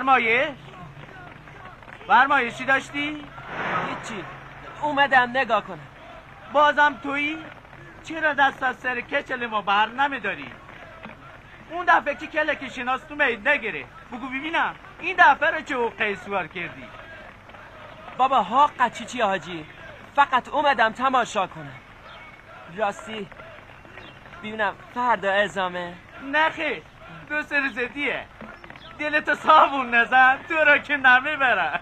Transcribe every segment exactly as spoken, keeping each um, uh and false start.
فرمایش فرمایشی داشتی؟ هیچی، اومدم نگاه کنم. بازم تویی؟ چرا دست از سر کچل ما بر نمیداری؟ اون دفعه که کلکی شناس تو مید نگیره بگو ببینم این دفعه رو چه حقه سوار کردی؟ بابا حق چی چی حاجی، فقط اومدم تماشا کنم. راستی ببینم فردا اعزامه؟ نخیر دو سه روز دیه. دلتو صابون نزن تو را که نمیبره.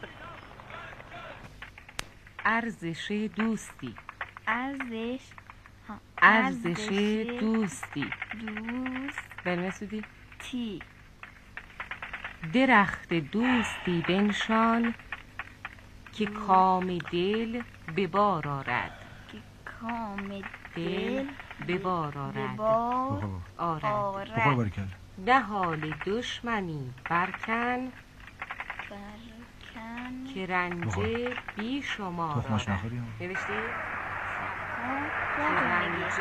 ارزش دوستی. ارزش ارزش دوستی. دوست بنویسودی؟ تی. درخت دوستی بنشان که کام دل به بار آرد. که کام دل به بار آرد. بار آرد. بخور برکل. نه حال دشمنی برکن برکن که رنج بی شما تخمش نخوری؟ نوشتی؟ که رنج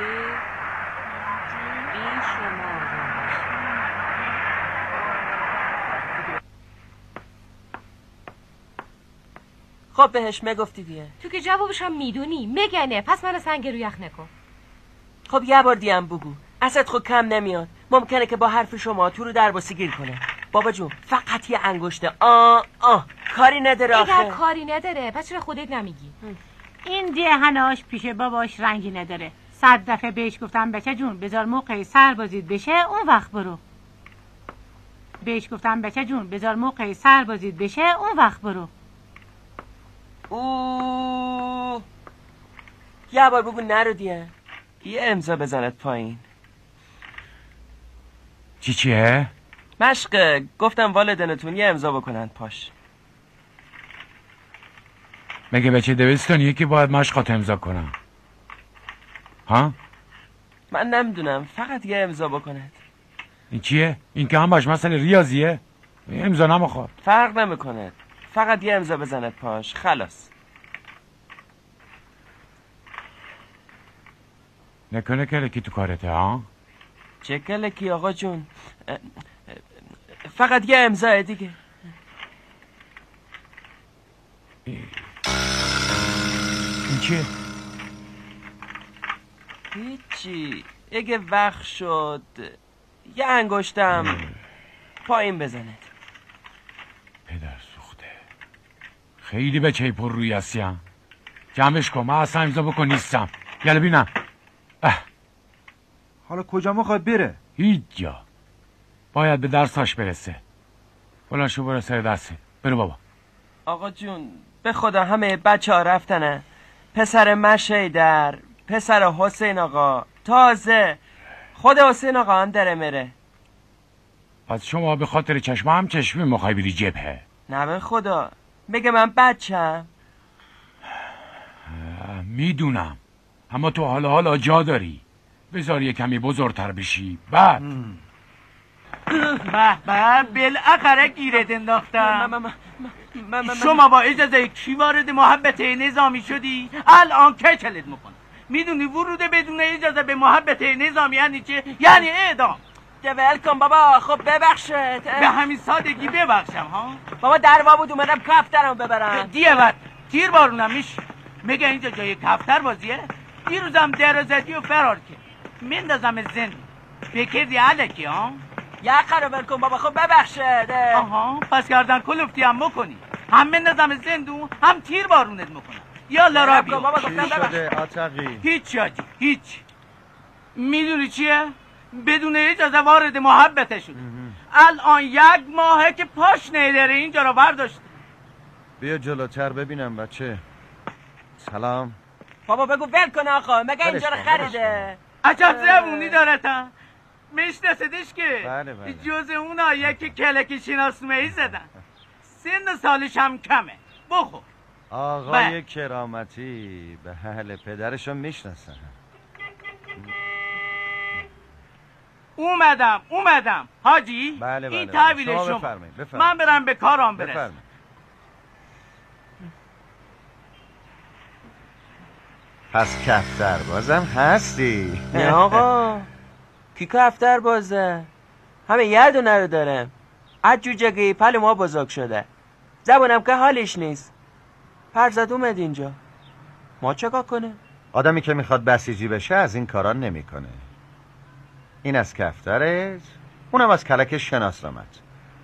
بی شما خب بهش میگفتی دیگه. تو که جوابشم میدونی مگنه، پس من سنگ رو یخ نکن. خب یه بار دیگه هم بگو، اصد خود کم نمیاد. ممکنه که با حرف شما تو رو درباسی گیر کنه. بابا جون فقط یه انگشته آ آ کاری نداره آخه. اگر کاری نداره پس چرا خودت نمیگی؟ این دهناش پیش باباش رنگی نداره. صد دفعه بهش گفتم بچه جون بذار موقع سربازید بشه اون وقت برو. بهش گفتم بچه جون بذار موقع سربازید بشه اون وقت برو. اوه یه بار بگو نرو دیگه. یه امضا بزنت پایین. چی چیه؟ مشقه، گفتم والدینتون یه امضا بکنن پاش. مگه بچه دوستانیه که باید مشقات امضا کنم؟ ها؟ من نمیدونم، فقط یه امضا بکنه. این چیه؟ این که همش مسئله ریاضیه؟ امضا نمیخواد. فرق نمیکنه، فقط یه امضا بزنت پاش خلاص. نکنه کلکی تو کارته ها؟ چه کلکی آقا جون؟ فقط یه امضا دیگه. این چیه؟ هیچی، اگه وقت شد یه انگشتم پایین بزنه. پدر سوخته خیلی بچه پر روی هستیم. جمعش کن، من اصلا امضا بکن نیستم. یالا بینم. حالا کجا میخواد بره؟ هیچ جا. باید به درساش برسه. بلند شو برو سر درسه. برو بابا. آقا جون به خدا همه بچه ها رفتنه. پسر مشیدر، پسر حسین آقا، تازه خود حسین آقا هم داره میره. پس شما به خاطر چشم هم چشمی مخوای بری جبهه؟ نه به خدا، بگه من بچم. میدونم، اما تو حالا حالا جا داری. بذار یه کمی بزرگتر بشی بعد. به به بالاخره گیرت انداختم. شما با اجازه کی وارد محبت نظامی شدی؟ الان کچلت میکنم. میدونی ورود بدون اجازه به محبت نظامی یعنی چه؟ یعنی اعدام. ول کن بابا. خب ببخشت. به همین سادگی ببخشم ها؟ بابا دروا بود اومدم کفترم ببرم. دیه بعد تیر بارونم میشه. میگه اینجا جای کفتر بازیه؟ دیروزم در زدی و فرار کرد. مندازم زندون. بکردی علکی ها؟ یقه رو ول کن بابا. خب ببخشت. آها پس گردن کلفتی هم بکنی. هم مندازم زندون هم تیر بارونت میکنم. یالا را بیا. بابا گفتم چی شده عتقی؟ هیچ آجی هیچ. میدونی چیه؟ بدون اجازه وارد محبت شد. الان یک ماهه که پاش نداره اینجا رو برداشت. بیا جلوتر ببینم بچه. سلام. بابا بگو ول کن آقا. مگه اینجا رو خریده؟ عجب زبونی داره تا. میشناسدش که بله بله. جز اونا یکی کلکی شناسمهی زدن. سن سالش هم کمه. بخور. آقای بله. کرامتی به اهل پدرشو میشناسن. اومدم اومدم حاجی. بله بله این بله. تحویل شما شما. بفرمایید بفرمایید. من برم به کارم برسم. بفرمایید. پس کفتر بازم هستی؟ نه آقا کی کفتر بازه؟ همه یه دونه رو داره. از جوجگی پل ما بزرگ شده. زبونم که حالش نیست. پرزد اومد اینجا. ما چکار کنه؟ آدمی که میخواد بسیجی بشه از این کارا نمیکنه. این از کفترت، اونم از کلک شناسنامت.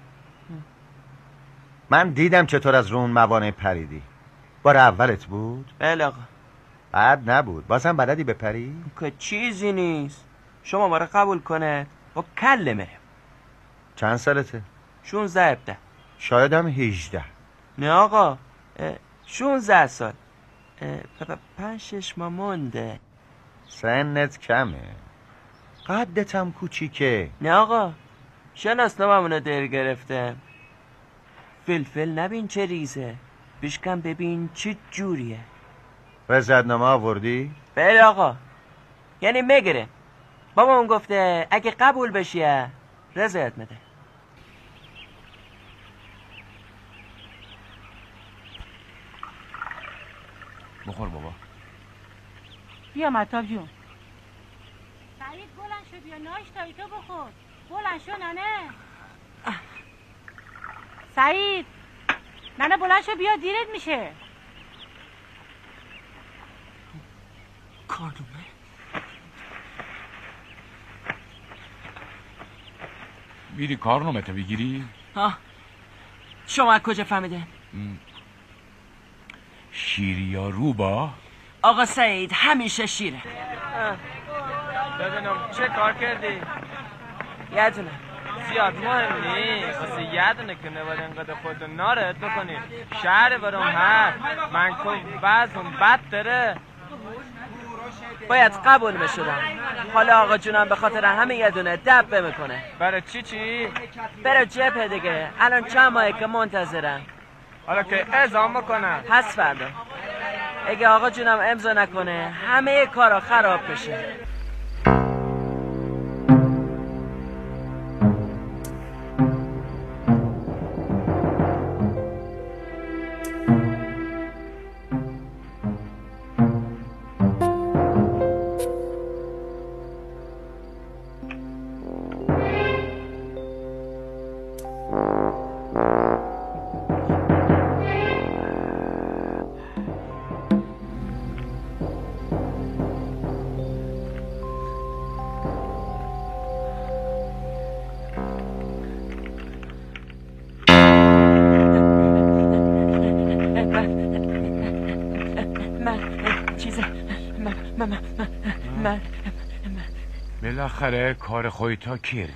من دیدم چطور از رون موانع پریدی. بار اولت بود؟ بله آقا. بد نبود. بازم بلدی بپری؟ که چیزی نیست. شما ما رو قبول کنه و کلمه. چند سالته؟ شونزده ابده. شاید هم هیجده. نه آقا، شونزده سال. پنج شش ماه مونده. سنت کمه. قدت هم کوچیکه. نه آقا، شناسنامه‌مونو دیر گرفتم. فلفل نبین چه ریزه، بشکن ببین چه جوریه. رضایتنامه آوردی؟ بله آقا، یعنی میگیره. بابا اون گفته اگه قبول بشیه رضایت میده. بخور بابا. بیا مطاب جون. سعید بلند شو بیا ناشتایی تو بخور. بلند شو ننه. سعید ننه بلند شو بیا دیرت میشه. کارنامه میری کارنامه تو بگیری؟ ها شما از کجا فهمیدین؟ شیری یا روبا؟ آقا سعید همیشه شیره. ببینم چه کار کردی؟ یه دونه زیاد مهم نیست. واسه یه دونه که نباید انقدر خودتو نارد بکنی. شهر برام هست من کن بعضم بد داره. باید قبول بشدم. حالا آقا جونم به خاطر همه یه دونه دب میکنه. برای چی چی؟ برای جبهه دیگه. الان چند ماهه که منتظرم. حالا که اعزام میکنم پس فردا اگه آقا جونم امضا نکنه همه کارا خراب بشه. بالاخره کار خودتا کرد.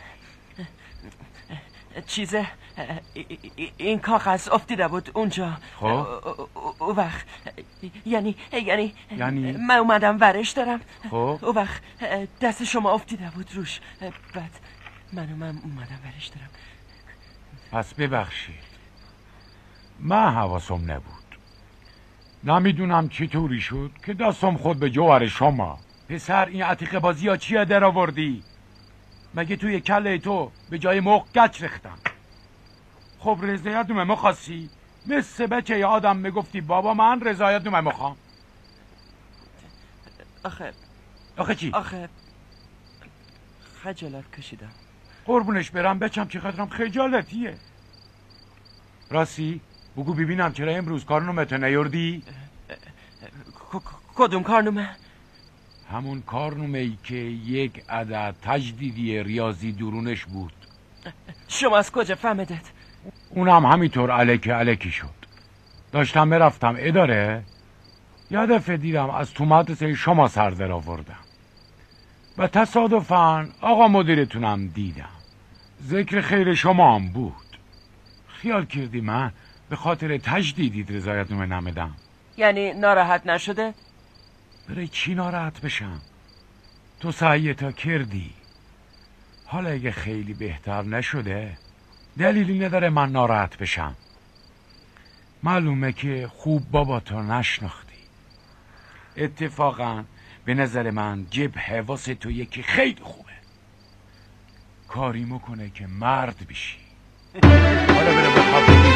چیزه این کاغذ افتیده بود اونجا. خب او وقت یعنی یعنی یعنی من اومدم ورش دارم. خب او وقت دست شما افتیده بود روش. بعد من من اومدم ورش دارم. پس ببخشید من حواسم نبود. نمیدونم چطوری شد که دستم خود به جوهر شما. پسر این عتیقه بازی ها چیه در آوردی؟ مگه توی کله تو به جای مخ گچ ریختم. خب رضایت نومه مخواستی؟ مثل بچه یه آدم میگفتی بابا من رضایت نومه مخوام. آخه آخه چی؟ آخه خجالت کشیدم. قربونش برم بچم چقدرم خجالتیه. راستی بگو ببینم چرا امروز کارنامه تو نیوردی؟ کدوم کارنامه؟ همون کارنامه ای که یک عدد تجدیدی ریاضی درونش بود. شما از کجا فهمیدید؟ اونم همینطور الکی الکی شد. داشتم برفتم اداره یه دفعه دیدم از تو مدرسه شما سر در آوردم و تصادفاً آقا مدیرتونم دیدم. ذکر خیر شما هم بود. خیال کردی من به خاطر تجدیدی رضایت نامه نمیدم. یعنی ناراحت نشده؟ برای چی ناراحت بشم؟ تو سعیتا کردی. حالا اگه خیلی بهتر نشده دلیلی نداره من ناراحت بشم. معلومه که خوب بابا تو نشناختی. اتفاقا به نظر من جبهه واسه تو یکی خیلی خوبه. کاری میکنه که مرد بشی. حالا برم بخواب.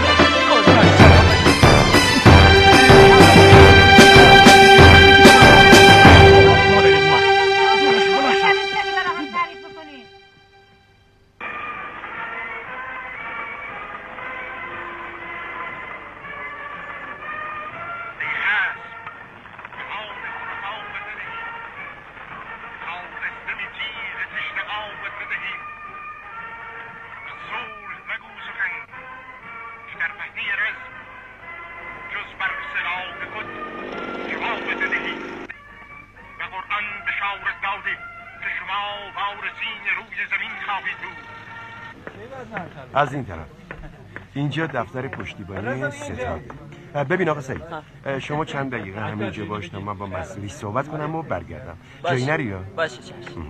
شما وارثین روی زمین خواهید بود. از این طرف اینجا دفتر پشتیبانی ستاده. ببین آقا سعید، شما چند دقیقه همینجا باش تا من با مسئولی صحبت کنم و برگردم. جایی نری یا؟ باشه چشم.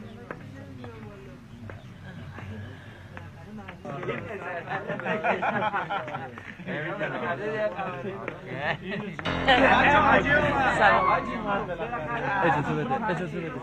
اجازه بده اجازه بده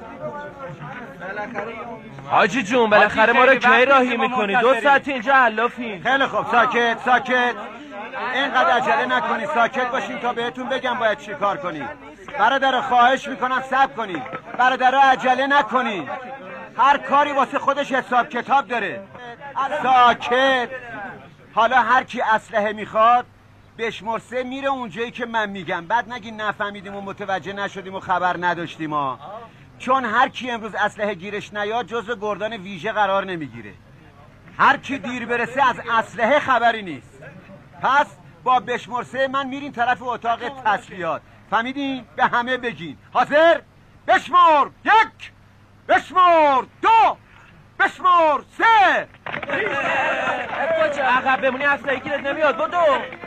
حاجی جون بالاخره ما رو کی راهی میکنی؟ دو ساعت اینجا علافیم. خیلی خوب ساکت ساکت، اینقدر عجله نکنی، ساکت باشین تا بهتون بگم باید چی کار کنی. برادر خواهش میکنم صبر کنی، برادر عجله نکنی، هر کاری واسه خودش حساب کتاب داره. ساکت. حالا هر کی اسلحه میخواد بشمار سه میره اونجایی که من میگم، بعد نگین نفهمیدیم و متوجه نشدیم و خبر نداشتیم ها. چون هر کی امروز اسلحه گیرش نیاد جزو گردان ویژه قرار نمیگیره. هر کی دیر برسه از اسلحه خبری نیست. پس با بشمار سه من میرین طرف اتاق تسلیحات. فهمیدین؟ به همه بگین. حاضر؟ بشمار یک، بشمار دو، بشمار سه. کجا عقب بمونی اسلحه گیرت نمیاد. بدو.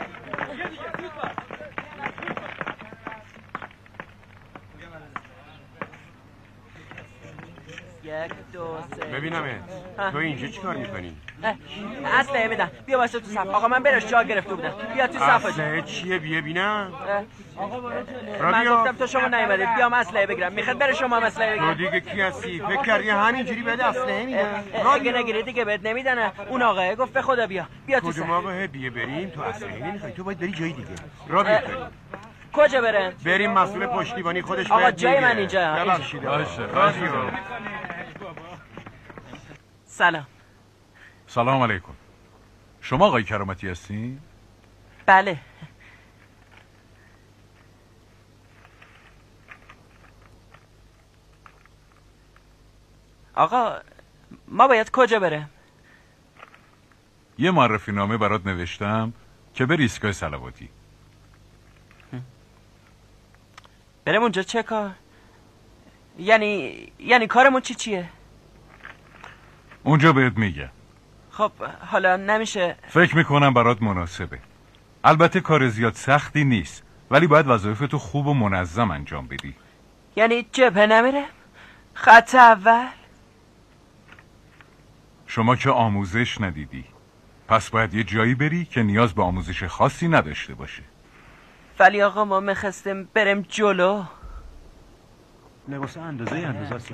یک دو سه. ببینمت تو اینجا چی کار میکنی؟ اسلحه بدن. بیا واسه تو صف. آقا من برش جا گرفته بودم. بیا تو صف. اسلحه چیه؟ بیا بینم. من گفتم تو شما نیومدید بیام اسلحه بگیرم. میخواد بره شما اسلحه بگیرم. تو دیگه کی هستی؟ فکر کردی همینجوری بده اسلحه میدن؟ اگه نگیری دیگه بهت نمیدن. اون آقا گفت به خدا بیا. بیا تو صف. کدوم آقا؟ بیا بریم. تو اسلحه نمیخوای، تو باید بری جای دیگه. را بیفتاری. کجا بریم؟ بریم مسئول پشتیبانی خودش آقا باید جای من اینجا. ببخشید. سلام. سلام علیکم. شما آقای کرامتی هستین؟ بله. آقا ما باید کجا بریم؟ یه معرفی نامه برات نوشتم که بری ایستگاه صلواتی. بریم اونجا چه کار؟ یعنی یعنی کارمون چی چیه؟ اونجا بهت میگه. خب حالا نمیشه. فکر میکنم برات مناسبه. البته کار زیاد سختی نیست، ولی باید وظایفتو خوب و منظم انجام بدی. یعنی جبهه نمیره؟ خط اول؟ شما که آموزش ندیدی، پس باید یه جایی بری که نیاز به آموزش خاصی نداشته باشه. ولی آقا ما میخواستیم بریم جلو. لباس اندازه اندازه است.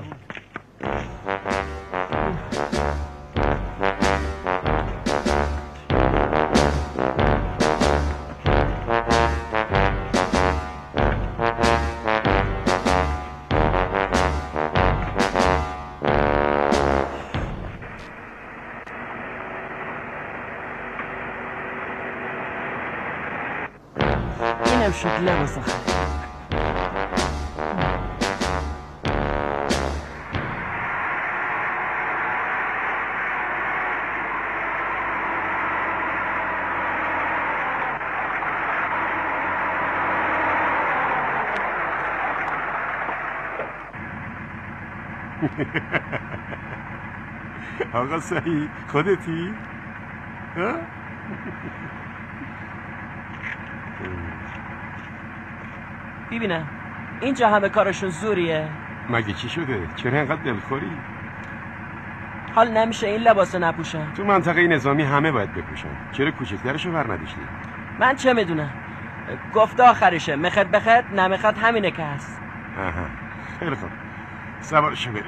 اینم شد لباس آخر. آقا سعید خودتی؟ ببینم اینجا همه کارشون زوریه. مگه چی شده؟ چرا اینقدر دلخوری؟ حال نمیشه این لباسو نپوشم؟ تو منطقه نظامی همه باید بپوشن. چرا کوچکترشو بر نداشتی؟ من چه میدونم؟ گفته آخرشه، مخد بخد نمیخد همینه که هست. آها خیلی خوب، سوارشو بریم.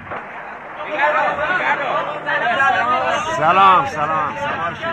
سلام سلام سوارشو.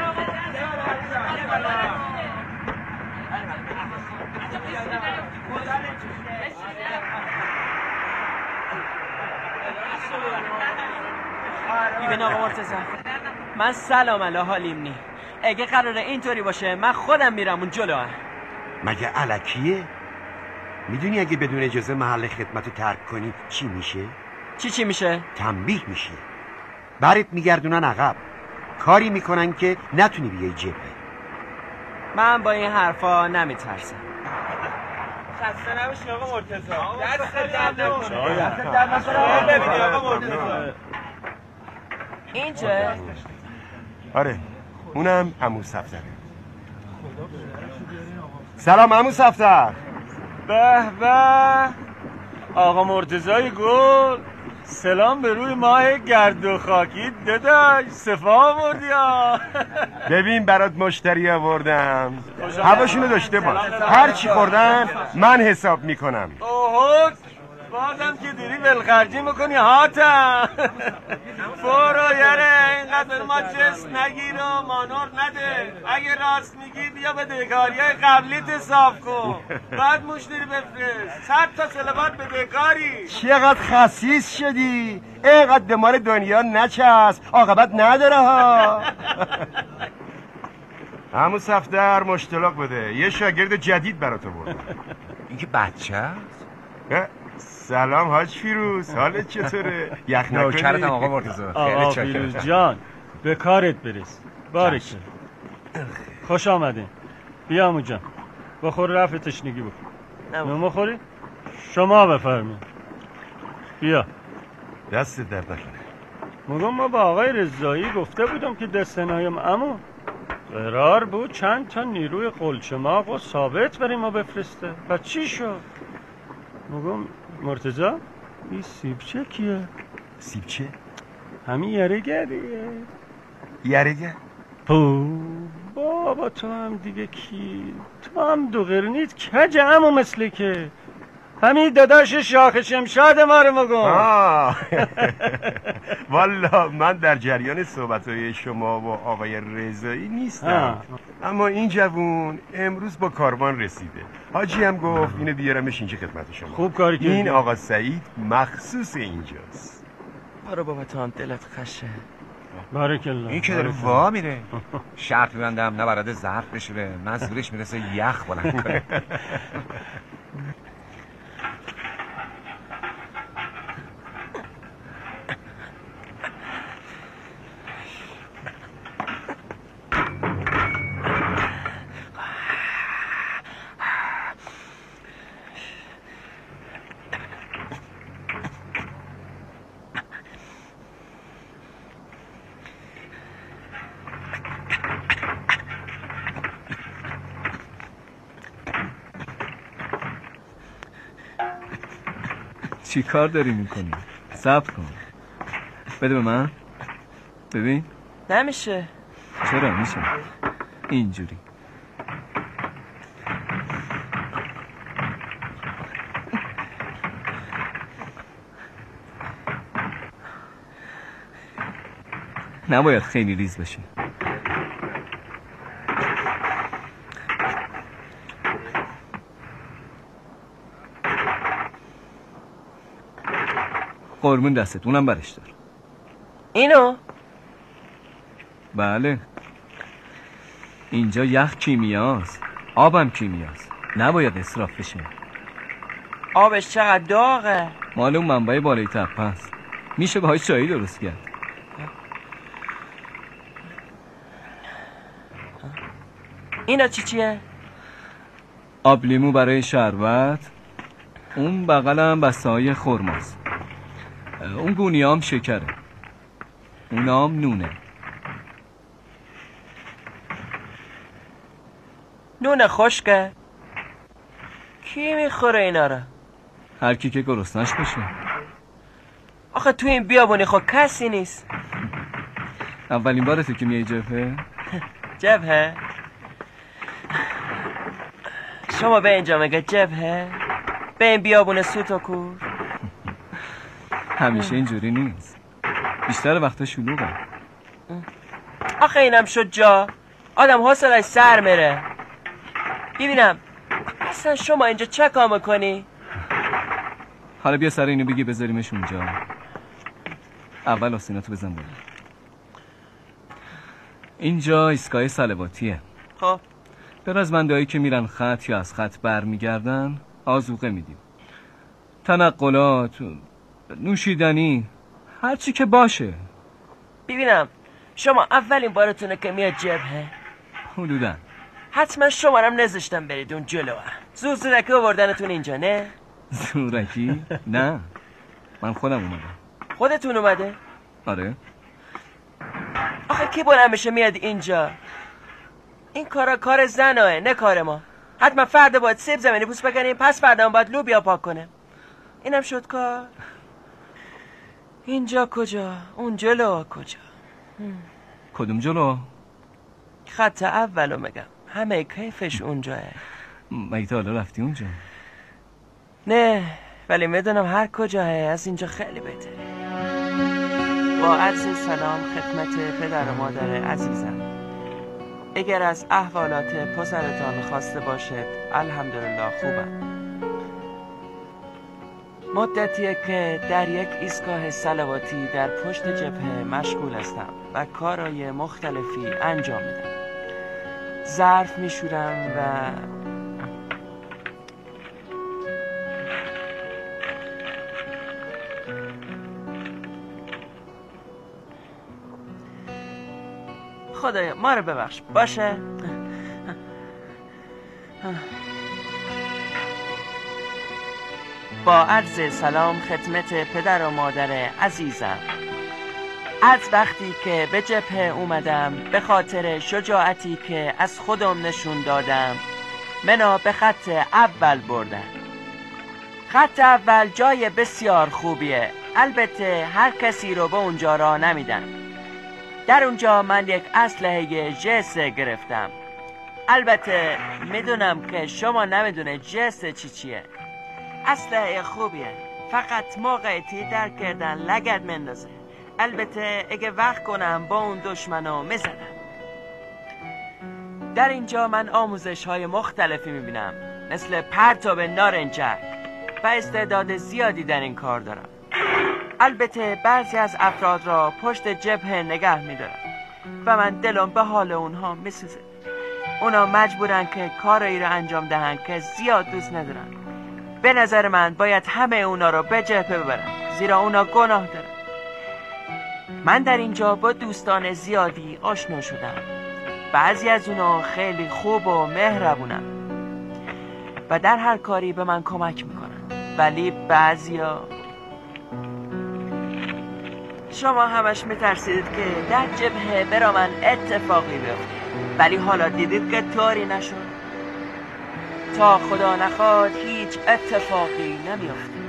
ببین آقا مرتضی، من سلام علی حالیم نی. اگه قراره اینطوری باشه من خودم میرم اون جلو. مگه الکیه؟ میدونی اگه بدون اجازه محل خدمتو ترک کنی چی میشه؟ چی چی میشه؟ تنبیه میشه. برات میگردونن عقب، کاری میکنن که نتونی بیای جبهه. من با این حرفا نمیترسم. خسته نباشی آقا مرتضی. دست درد نکنه. دست درد نکنه. ببینی آقا مرتضی. این چه؟ آره اونم عمو صفدره. سلام عمو صفدر. به به آقا مرتضی گل، سلام به روی ماه گرد و خاکی داداش، صفا آوردی ها. ببین برات مشتری آوردم، هواشونو داشته باش، هر چی خوردن من حساب میکنم. اوه بازم که دیری ولخرجی میکنی هاتم. برو یاره اینقدر ما جس نگیر و مانور نده، اگه راست میگی بیا به دهکاریای قبلیت صاف کن، بعد مشتری بفرست. صد تا سلوات به دهکاری. چقدر خسیس شدی، اینقدر به مال دنیا نچسب، عاقبت نداره ها. عمو صفدر مشتلق بده، یه شاگرد جدید برات آوردم. این که بچه است؟ سلام حاج فیروز، حالت چطوره؟ یخ نکنی؟ نوکرتم آقا مرتضی. آقا فیروز جان به کارت برس. بارک خوش آمدین. بیا عمو جان بخور رفع تشنگی بکن. نمو خوری؟ شما بفرمایید. بیا دست درد نکنه. میگم ما با آقای رضایی گفته بودم که دستنایم عمو قرار بود چند تا نیروی قلچماق و ثابت بریم و بفرسته. و چی شد؟ میگم مرتضی این سیبچه کیه؟ سیبچه؟ همین یرگه دیگه. یرگه؟ پو بابا تو هم دیگه کی؟ تو هم دو قرنیت کج عمو مثل که همین داداش شاخ شمشاد ما رو مگم. والا من در جریان صحبتهای شما و آقای رضایی نیستم، اما این جوون امروز با کاروان رسیده. حاجی هم گفت اینو بیارمش اینجا خدمت شما. خوب کاری کردی. این آقا سعید مخصوص اینجاست. برو بابا تو هم دلت خشه. بارک الله. این که داره وا میره شرط میبندم نبرده ظرف بشوره، من زورش میرسه یخ بلند کنه. چی کار داری میکنی؟ صبر کن بده به من. ببین نمیشه. چرا میشه؟ اینجوری نباید خیلی ریز بشه. قربون دستت، اونم برش دار. اینو؟ بله اینجا یخ کیمیاست، آبم کیمیاست، نباید اسراف بشه. آبش چقدر داغه. مال اون منبع بالای تپه است، میشه باهاش چایی درست کرد. اینا چی چیه؟ آب لیمو برای شربت، اون بغلم بسته های خرماست، اون گونی هم شکره، اون هم نونه. نون خشکه؟ کی میخوره اینا رو؟ هر کی که گرسنش بشه. آخه تو این بیابونی خب کسی نیست. اولین بارته که میای جبهه؟ جبهه؟ شما به اینجا مگه جبهه؟ به این بیابون سوت و کور؟ همیشه اینجوری نیست، بیشتر وقتا شلوغه. آخه اینم شد جا آدم حوصله‌اش سر میره. ببینم اصلا شما اینجا چه کار میکنی؟ حالا بیا سر اینو بگی بذاریمش اونجا. اول آستیناتو بزن بالا. اینجا ایستگاه صلواتیه. خب به رزمندهایی که میرن خط یا از خط برمیگردن آذوقه میدیم. تنقلات، نوشیدنی، هر چی که باشه. ببینم شما اولین بارتونه که میاد جبهه؟ حدوداً. حتما شما هم نذاشتم برید اون جلو. زور زورکی آوردنتون اینجا نه؟ زورکی؟ نه من خودم اومدم. خودتون اومده؟ آره. آخه کی بلند بشه میاد اینجا؟ این کارا کار زناه نه کار ما. حتما فردا باید سیب زمینی پوست بکنیم، پس فردا هم باید لوبیا پاک کنیم. اینم شد کار. اینجا کجا؟ اون جلو کجا؟ کدوم جلو؟ خط اولو میگم، همه کیفش اونجاه. مگه تا حالا رفتی اونجا؟ نه ولی میدونم هر کجاه از اینجا خیلی بهتره. با عرض سلام خدمت پدر و مادر عزیزم. اگر از احوالات پسرتان خواسته باشد الحمدلله خوبم. مدتیه که در یک ایستگاه صلواتی در پشت جبهه مشغول هستم و کارهای مختلفی انجام میدم. ظرف میشورم و خدایا ما رو ببخش باشه. با عرض سلام خدمت پدر و مادر عزیزم. از وقتی که به جبهه اومدم به خاطر شجاعتی که از خودم نشون دادم منو به خط اول بردن. خط اول جای بسیار خوبیه، البته هر کسی رو به اونجا را نمیدن. در اونجا من یک اسلحه جس گرفتم. البته میدونم که شما نمیدونه جس چی چیه. اسلحه خوبیه، فقط موقعیتی در کردن لگد مندازه. البته اگه وقت کنم با اون دشمنو میزنم. در اینجا من آموزش های مختلفی میبینم، مثل پرتاب نارنجک و استعداد زیادی در این کار دارم. البته بعضی از افراد را پشت جبهه نگه میدارم و من دلم به حال اونها میسوزه. اونا مجبورن که کاری رو انجام دهن که زیاد دوست ندارن. به نظر من باید همه اونا رو به جبهه ببرن، زیرا اونا گناه دارن. من در اینجا با دوستان زیادی آشنا شدم. بعضی از اونا خیلی خوب و مهربونن و در هر کاری به من کمک میکنن، ولی بعضیا شما همش میترسید که در جبهه برا من اتفاقی بیفته، ولی حالا دیدید که طوری نشد. تا خدا نخواد هیچ اتفاقی نمیفته.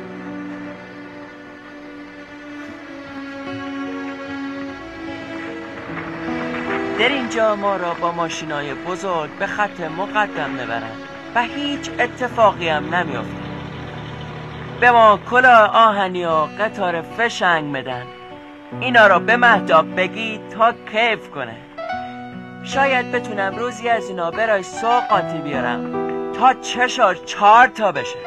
در اینجا ما را با ماشینای بزرگ به خط مقدم میبرن و هیچ اتفاقی هم نمیفته. به ما کلاه آهنی و قطار فشنگ میدن. اینا را به مهتاب بگی تا کیف کنه. شاید بتونم روزی از اینا برای سوقاتی بیارم تا چشار چهار تا بشه.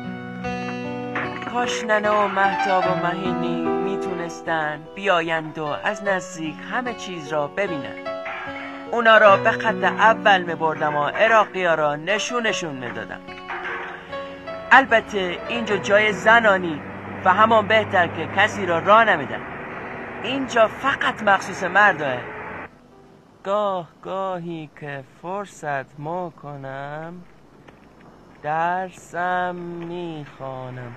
کاش ننه و مهتاب و مهینی میتونستن بیایند و از نزدیک همه چیز را ببینن. اونا را به خط اول میبردم و عراقی ها را نشونشون میدادم. البته اینجا جای زنانی و همان بهتر که کسی را راه نمیدن. اینجا فقط مخصوص مرداه. گاه گاهی که فرصت ما کنم درسم میخوانم.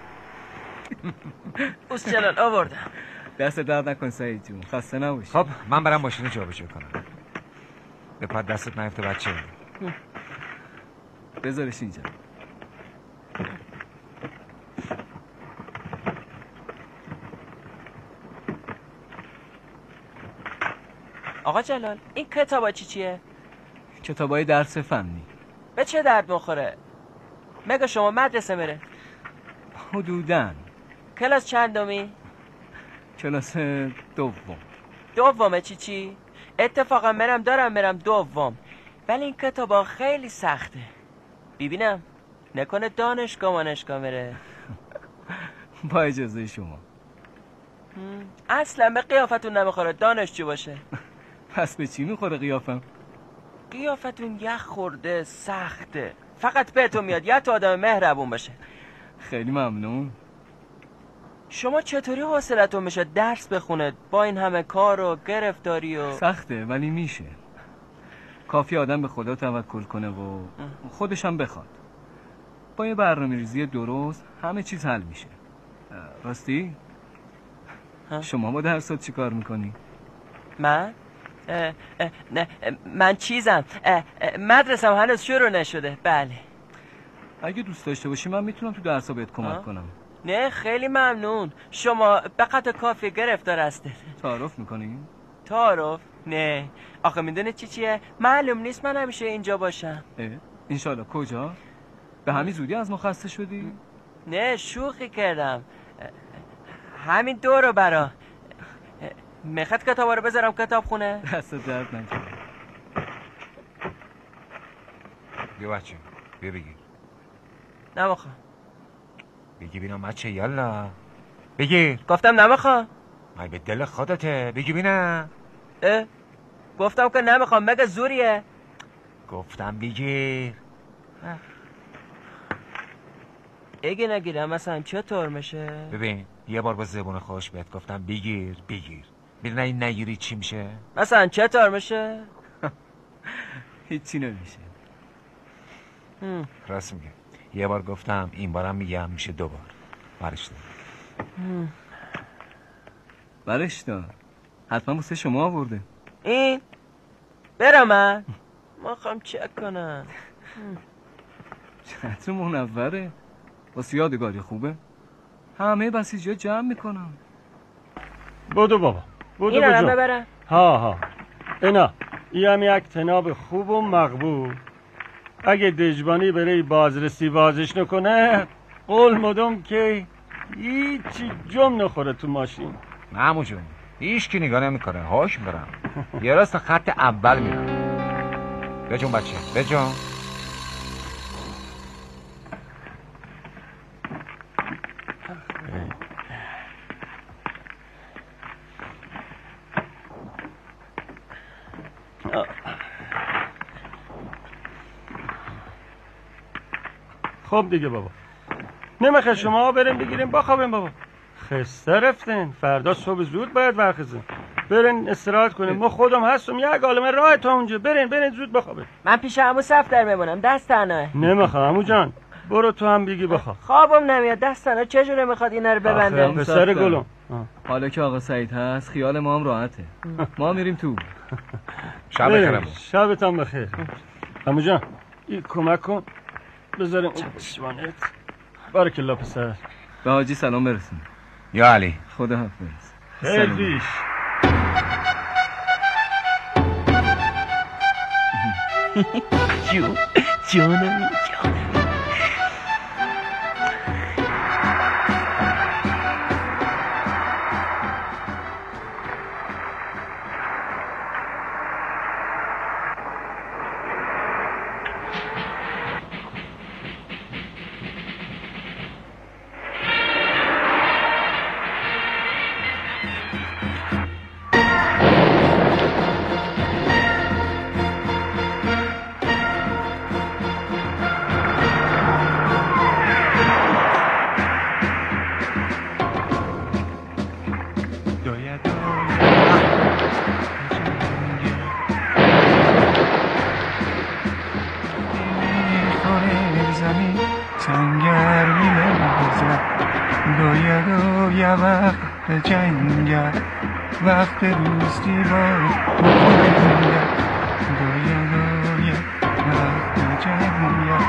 اوست جلال آوردم. دست درد نکن سعید جون، خسته نباشی. خب من برم ماشین جا بجا کنم. به پا دستت نیفته بچه. بذارش اینجا. آقا جلال این کتابا چی چیه؟ کتابای درس فنی. به چه درد میخوره؟ مگه شما مدرسه میره؟ حدوداً. کلاس چندمی؟ کلاس دوم. دومه چی چی؟ اتفاقا منم دارم میرم دوم، ولی این کتابا خیلی سخته. ببینم نکنه دانشگاه مانشگاه میره. با اجازه شما. اصلا به قیافتون نمیخوره دانشجو باشه. پس به چی میخوره قیافم؟ قیافتون یخ خورده سخته. فقط بهتون میاد یه تا آدم مهربون باشه. خیلی ممنون. شما چطوری حوصلتون میشه درس بخونه با این همه کار و گرفتاری و سخته ولی میشه. کافی آدم به خدا توکل کنه و خودش هم بخواد. با یه برنامه‌ریزی درست همه چیز حل میشه. راستی؟ شما با درسات چی کار میکنی؟ من؟ اه اه نه من چیزم مدرسم هنوز شروع نشده. بله. اگه دوست داشته باشی من میتونم تو درسا بهت کمک کنم. نه خیلی ممنون. شما به قدر کافی گرفتار هستید. تعارف میکنی؟ تعارف؟ نه آخه میدونه چی چیه؟ معلوم نیست من همیشه اینجا باشم. انشالله. کجا؟ به همین زودی از ما خسته شدی؟ نه شوخی کردم. همین دورو برا. میخواد کتابا رو بذارم کتاب خونه؟ دست درد نکنه. بیا بچه بیا بگیر. نمیخوام. بگی بینم بچه یالا بگیر. گفتم نمیخوام. مای به دل خودته بگی بینم. اه گفتم که نمیخوام. مگه زوریه؟ گفتم بگیر. اگه نگیرم مثلا چطور میشه؟ ببین یه بار با زبون خوش بهت گفتم بگیر بگیر. ببین این نگیری چی میشه؟ مثلا چطور میشه؟ هیچی نمیشه. راست میگه. یه بار گفتم این بارم میگم میشه دو بار. برش دار. برش دار. حتما واسه شما آورده. این؟ برم من ما خواهم چک کنم. چقدر منوره. واسه یادگاری خوبه. همه بسیجی جمع میکنم. بودو بابا بودو این هم بجو. ببرم. ها ها اینا ای هم یک تناب خوب و مقبول. اگه دجبانی برای بازرسی بازش نکنه قول مدام که هیچی جم نخوره تو ماشین. معمو جون هیچ کی نگاه نمیکنه. هاش میبرم یه راست خط اول میرم. بجون بچه بجون. خب دیگه بابا نمیخواه شما بریم بگیریم بخوابیم بابا. خسته رفتین. فردا صبح زود باید برخیزیم. برین استراحت کنیم. ما خودم هستم یک عالمه راه تا اونجا. برین برین زود بخوابین. من پیش عمو صفدر میمونم. دست تنهه. نمیخوام عمو جان برو تو هم بگی بخواب. خوابم نمیاد. دست تنها چجوره میخواد اینا رو ببنده؟ آخه پسر گلم. حالا که آقا سعید هست خیال ما هم راحته. ما میریم تو. شب بخیر. شبتان بخیر. عمو جان این کمک کن بذاریم چشمانت. بارک الله پسر. به حاجی سلام برسون. یا علی خدا حافظ. خیلی پیش. جو جانم جانم. جنگل وقت دوستی با مخونگر گویا گویا وقت جنگل.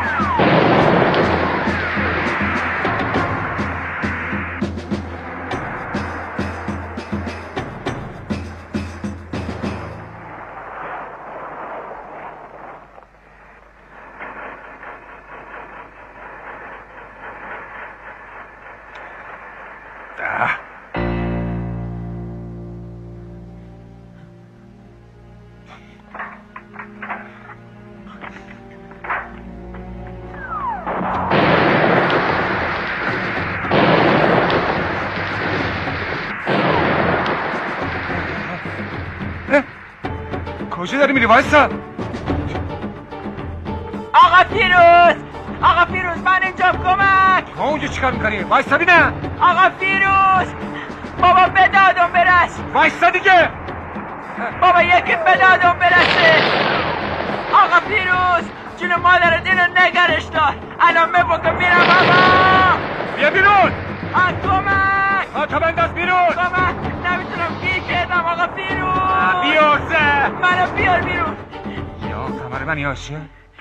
کجا داری میری وایسا؟ آقا پیروز آقا پیروز من اینجا کمک. ما اونجا چیکار میکنی؟ وایسا بینم. آقا پیروز بابا به دادم برس. وایسا دیگه. بابا یکی به دادم برسه. آقا پیروز جون مادرت اینو نگرش دار. الان بپا میرم بابا. بیا بیرون. آه کمک. آه تا بنداز بیرون. کمک. نمیتونم گیر کردم آقا بیرون. بیارزه. منو بیار بیرون. یا قمر من یاشه.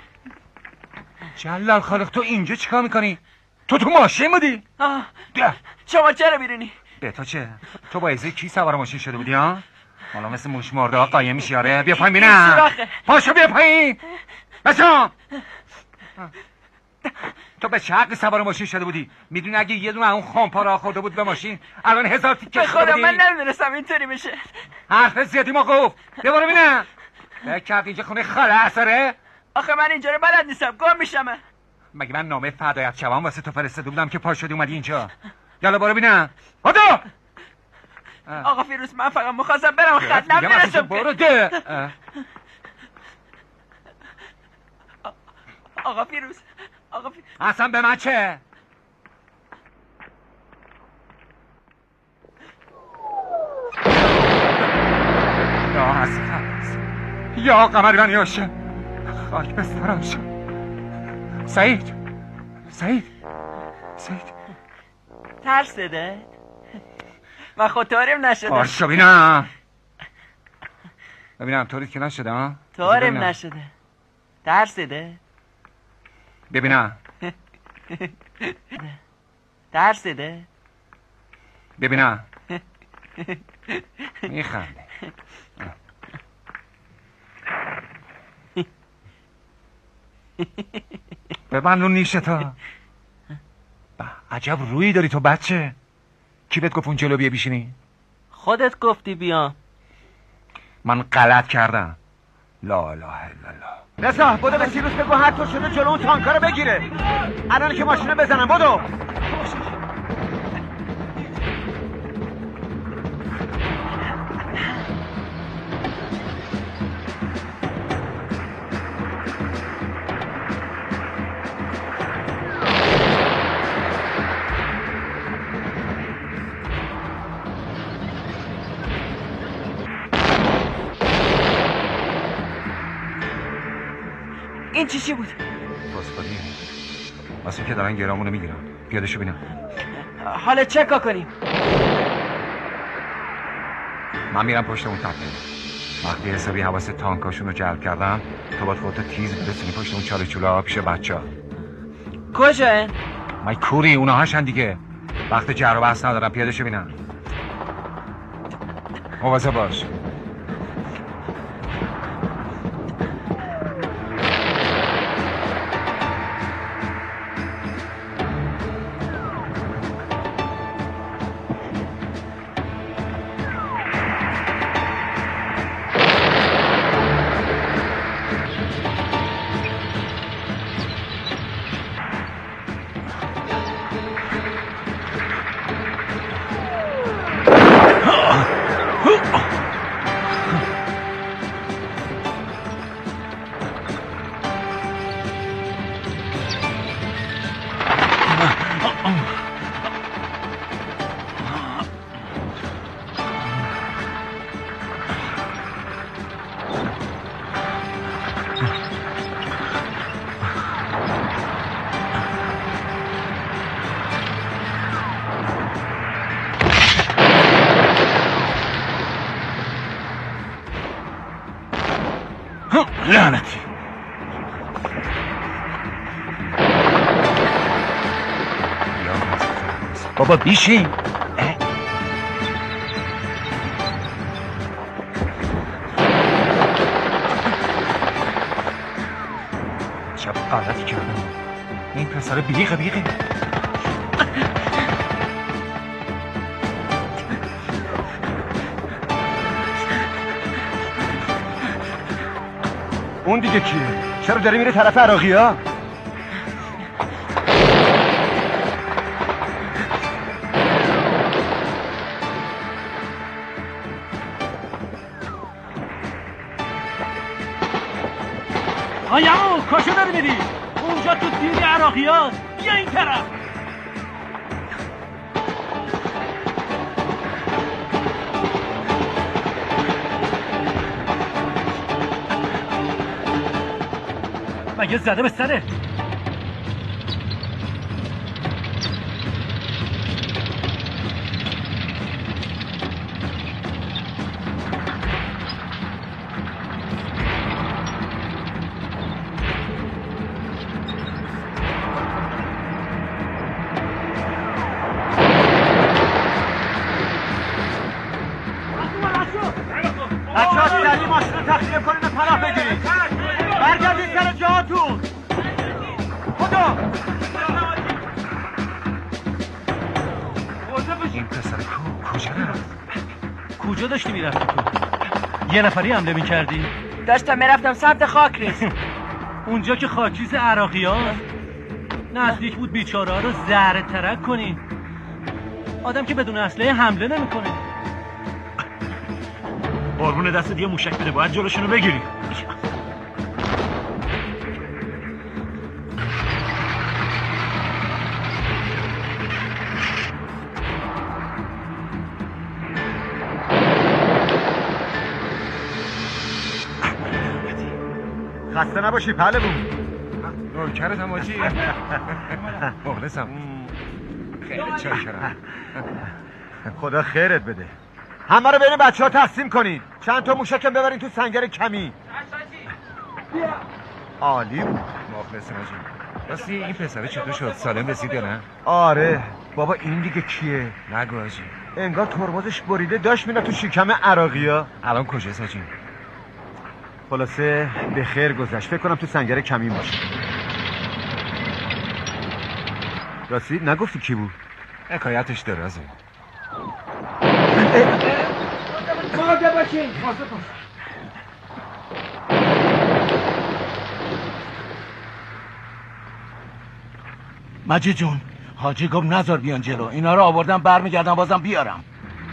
جلال خالق تو اینجا چیکار میکنی؟ تو تو ماشین بودی؟ آه. شما چرا بیرونی؟ به تو چه؟ تو با ایزه کی سوار ماشین شده بودی ها؟ حالا مثل موش مرده ها قایم میشی آره؟ بیا پایین بینم. پاشو بیا پایین. بچه تو به چه حقی سوار ماشین شده بودی؟ میدونی اگه یه دونه اون خامپا راه خورده بود به ماشین الان هزار تیکه به خدا من نمیدونستم اینطوری بشه. حرف زیادی موقوف. بیا برو بینم. بکرد اینجا خونه خاله اثره؟ آخه من اینجا رو بلد نیستم. گم میشم. مگه من نامه فدایت شوم واسه تو فرستاده بودم که پا شدی اومدی اینجا؟ یالا برو بینم. بدو. آقا فیروز من فقط مخواستم برم خط نمیرسم. برو ده. آقا فیروز آقا فیروز اصلا به من چه؟ یا حسن یا قمر من یاشه خاک بسترم شد. سعید سعید سعید ترسیده؟ من خود طوریم نشده. باشو بینم ببینم طوریت که نشده ها؟ طوریم نشده. ترسیده؟ ببینم ترسیده؟ ببینم میخنده. ببند اون نیشه تا. عجب رویی داری تو بچه. کی بهت گفت اون جلو بیا بیشینی؟ خودت گفتی بیام. من غلط کردم. لا اله الا الله. رضا بدو به سیروس بگو هر طور شده جلو اون تانکا رو بگیره. الان که ماشینو بزنم بدو. این چی چی بود؟ پاسپادی واسه که دارن گرامونو میگیرن. پیادشو بینم. حالا چه کار کنیم؟ من میرم پشت اون تپه. وقتی حسابی حواس تانکاشون رو جلب کردم تو باید خودتو تیز برسونی پشت اون چاله چولا پیش بچه ها. کجاه؟ مای کوری اونا هاشن دیگه. وقت جر و بحث ندارم. پیادشو بینم. مواظب باش. لعنتی. بابا بیشین. چه غلطی کردم. این پسر بیغه بیغه. اون دیگه کیه؟ چرا داری میره طرف عراقی ها؟ آیامو کجا داری میری؟ اونجا تو دید عراقی ها. بیا این طرف. مگه زده به سره؟ کجا داشتی میرفتی تو؟ یه نفری حمله میکردی؟ داشتم میرفتم سمت خاکریز. اونجا که خاکریز عراقی هاست نزدیک بود بیچاره ها رو زهره ترک کنی. آدم که بدون اسلحه حمله نمیکنه. قربون دست دیگه موشک بده، باید جلوشونو بگیری. خسته نباشی پهلوون. نوکرتم حاجی. مخلصم. خیلی چاکرم. خدا خیرت بده. همه رو بین بچه ها تقسیم کنین. چند تا موشکم ببرین تو سنگر کمی. عالی بود. مخلصم حاجی. راستی این پسره چطور شد؟ سالم رسید یا نه؟ آره بابا این دیگه کیه؟ نگو حاجی. انگار ترمزش بریده داشت میره تو شکم عراقیا. الان کجاست حاجی؟ خلاصه به خیر گذشت. فکر کنم تو سنگر کمین باشه. راستی نگفتی کی بود؟ حکایتش درازه. مواظب باشین. مجید جون، حاجی گفت نذار بیان جلو. اینا رو آوردم برمیگردم بازم بیارم.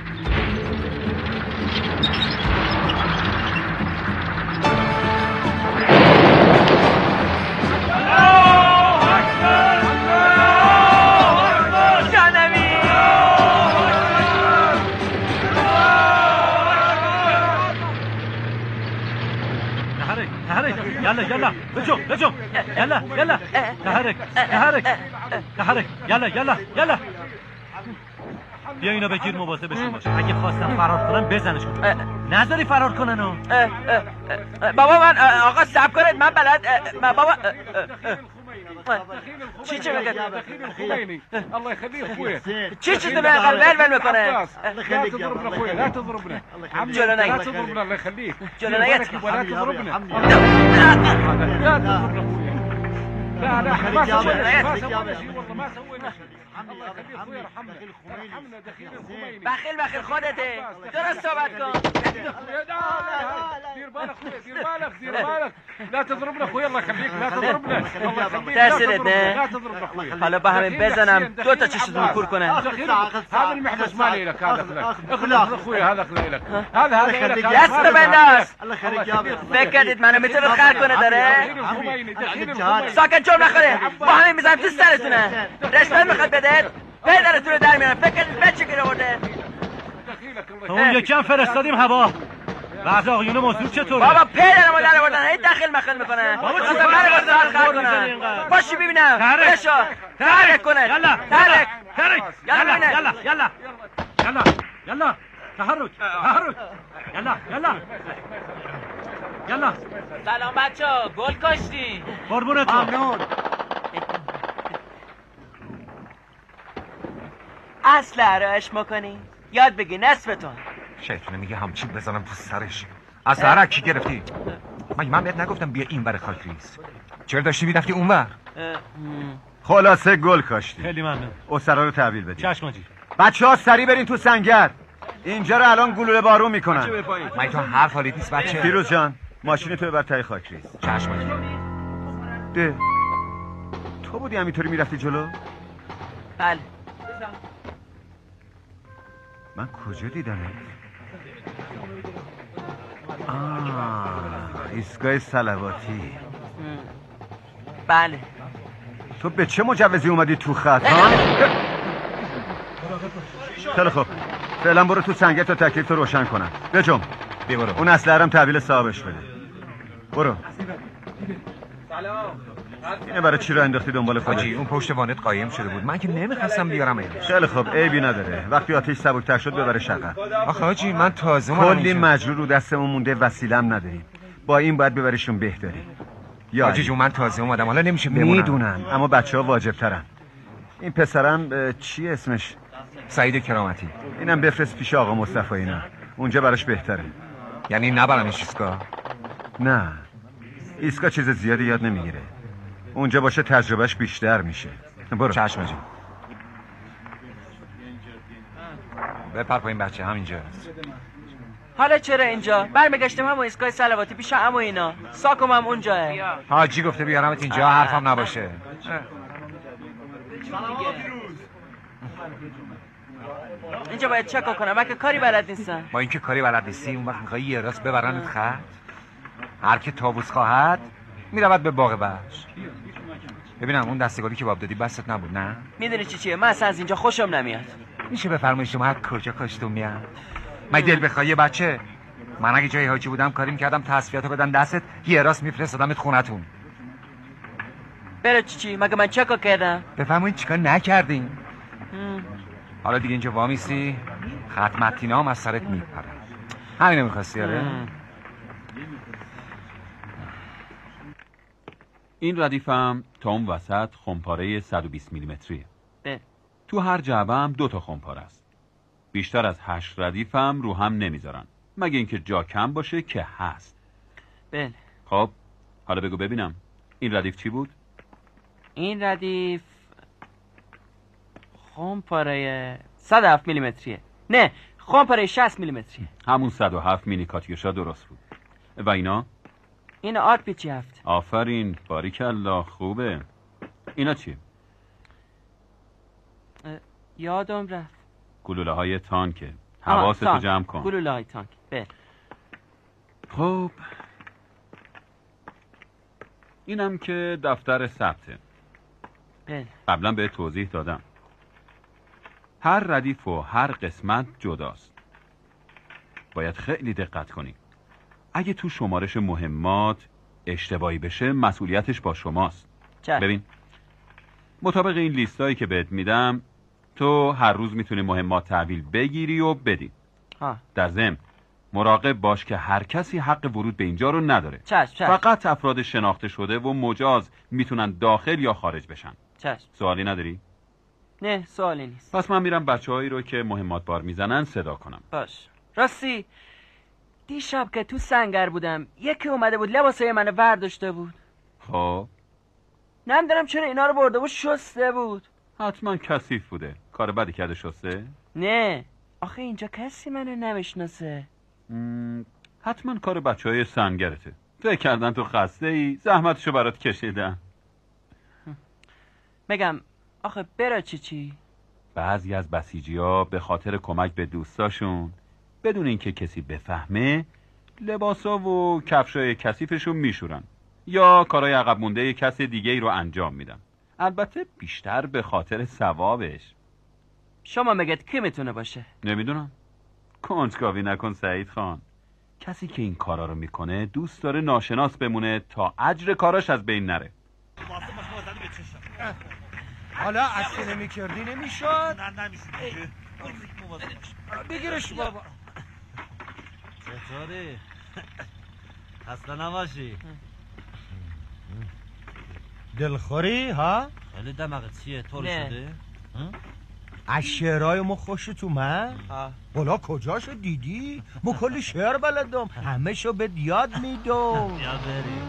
يلا يلا بجو بجو يلا يلا تحرك تحرك تحرك يلا يلا يلا بیا اینو بگیر مواظبشون باش. اگه خواستن فرار کنن بزنشون. نذاری فرار کنن. و بابا من آقا صبر کنید من بلد بابا چی چی بگه؟ الله يخليه اخويا. چی چی تو بگه ول ول میکنه؟ الله يخليك لا تضربنا اخويا لا تضربنا. جلو نگید. لا تضربنا الله يخليك. جلو نگید. ولا تضربنا. لا تضربنا اخويا. لا لا ما سوينا ما سوينا والله ما سوينا. الله يخليك اخويا ارحمنا ارحمنا دخيل الخميني. بخیل بخیل خودته. درست صحبت کن. دير بالك اخويا دير بالك دير بالك. لا تضربنا اخويا الله يخليك لا تضربنا. الله يخليك لا تضربنا اخويا. حالا با همین بزنم دو تا چشتون کور کنن. هذا المحبس ما لك هذا لك. اخلاق اخويا هذا لك. هذا هذا لك. دست بنداز. فکر کردید منو میتونه خر کنه داره؟ ساکت جمع نخوره. با همین میزنم تو سرتونه. رشوه میخواد بده؟ پدرتون رو در میارم. فکر کردید بچه گیره برده؟ اون یکم فرستادیم هوا. بعض آقایون موضوع چطوره؟ بابا پدرمو در آوردن هی داخل مخل میکنن. بابا چطور منو واسه حال خر کنن؟ باشی ببینم. بشو. تحرک کنه. یلا. تحرک. تحرک. یلا یلا یلا یلا یلا تحرک تحرک یلا یلا یلا. سلام بچه‌ها گل کاشتی. قربونت. ممنون. اصل عراش میکنی؟ یاد بگی نصفتون. شیطونه میگه همچی بزنم تو سرش. از هر کی گرفتی؟ مگه من بهت نگفتم بیا این ور خاکریز؟ چرا داشتی میرفتی اون ور؟ خلاصه گل کاشتی. خیلی ممنون. اسرا رو تحویل بدید. چشم حاجی. بچه‌ها سریع برین تو سنگر. اینجا رو الان گلوله بارون میکنن. من تو حرف حالیت نیست بچه. پیروز جان ماشین تو ببر تای خاکریز. چشم حاجی. ده تو بودی همینطوری میرفتی جلو؟ بله. من کجا دیدمت؟ آه ایستگاه صلواتی. بله. تو به چه مجوزی اومدی تو خط ها؟ خیلی خوب فعلا برو تو سنگر تا تکلیف تو روشن کنم. بجم برو. اون اسلحه هم تحویل صاحبش بده. برو. اینه برای چی رو انداختی دنبال خودت؟ حاجی اون پشت وانت قایم شده بود، من که نمیخواستم بیارم اینو. خیلی خوب، عیبی نداره. وقتی آتش سبکتر شد ببره شقه. آخه حاجی من تازه اومدم کلی مجرور رو دستمون مونده، وسیله‌ام نداریم. با این باید ببریشون بهتری. حاجی جون من تازه اومدم، حالا نمیشه بمونم. میدونم، اما بچه‌ها واجب‌ترن. این پسرم چی اسمش؟ سعید کرامتی. اینم بفرست پیش آقا مصطفی اینا. اونجا براش بهتره. یعنی نبرمش ایستگاه؟ نه. ایستگاه چیز زیادی یاد نمیگیره. اونجا باشه تجربهش بیشتر میشه. برو. چشم جون. بپر پایین بچه، همینجا. حالا چرا اینجا؟ برمیگشتم همون ایستگاه صلواتی پیش عمو اینا. ساکم هم اونجاه. حاجی گفته بیارمت اینجا، حرفم نباشه. اینجا باید چک کنم، من که کاری بلد نیستم. با اینکه کاری بلد نیستی، اون وقت میخوای یه راست ببرنت خط؟ هر که طاووس خواهد میرود به باغ وحش. ببینم اون دستگاری که باب دادی بست نبود نه؟ میدونی چی چیه؟ من اصلا از اینجا خوشم نمیاد. میشه بفرمایید شما از کجا کاشتون میاد؟ من دل بخوای بچه، من اگه جای حاجی بودم کاری میکردم تسبیحاتو بدن دستت، یه راست میفرستادمت خونتون. بره چی چی؟ مگه من چکا کردم؟ بفرمایید چیکار نکردین؟ حالا دیگه اینجا وامیسی، خط متینا هم از سرت میپره. همینو میخواستی آره؟ این ردیفم تا اون وسط خمپاره صد و بیست میلیمتریه. بله. تو هر جعبه هم دو تا خمپاره است. بیشتر از هشت ردیفم رو هم نمیذارن، مگه اینکه جا کم باشه که هست. بله. خب حالا بگو ببینم این ردیف چی بود؟ این ردیف خمپاره صد و هفت میلیمتریه. نه، خمپاره شصت میلیمتریه. همون صد و هفت مینی کاتیوشا درست بود. و اینا؟ این آرت پیچی هفت. آفرین، باریکالله، خوبه. اینا چیه؟ یادم رفت. گلوله های تانکه. حواستو جمع کن. گلوله های تانک. بله. خب اینم که دفتر ثبته. بله. قبلا به توضیح دادم. هر ردیف و هر قسمت جداست. باید خیلی دقت کنی. اگه تو شمارش مهمات اشتباهی بشه مسئولیتش با شماست. چه؟ ببین مطابق این لیستایی که بهت میدم تو هر روز میتونی مهمات تحویل بگیری و بدی. ها. در ضمن مراقب باش که هر کسی حق ورود به اینجا رو نداره. چشم چشم. فقط افراد شناخته شده و مجاز میتونن داخل یا خارج بشن. چشم. سوالی نداری؟ نه سوالی نیست. پس من میرم بچه‌هایی رو که مهمات بار میزنن صدا کنم. باش. راستی دیشب که تو سنگر بودم یکی اومده بود لباسای منو برداشته بود. خب نمیدونم چرا اینا رو برده بود شسته بود. حتما کثیف بوده. کار بدی کرده شسته؟ نه آخه اینجا کسی منو نمیشناسه. حتما کار بچهای سنگرته. فکر کردن تو خسته ای، زحمتشو برات کشیدن. میگم آخه برا چی چی؟ بعضی از بسیجی ها به خاطر کمک به دوستاشون بدون اینکه کسی بفهمه لباسا و کفشای کثیفشون میشورن یا کارهای عقب مونده کسی دیگه ای رو انجام میدن. البته بیشتر به خاطر ثوابش. شما مگه کی میتونه باشه؟ نمیدونم. کنجکاوی نکن سعید خان. کسی که این کارا رو میکنه دوست داره ناشناس بمونه تا اجر کاراش از بین نره. حالا اصلی نمیکردی نمیشد؟ نه نمیشد. بگیرش بابا. چطوری؟ خسته نباشی. دلخوری ها؟ خیلی دماغت چیه؟ طور شده؟ از شعرهای ما خوشت اومد؟ بلا کجاشو دیدی؟ ما کلی شعر بلدم همه شو به یاد میدم. یا بری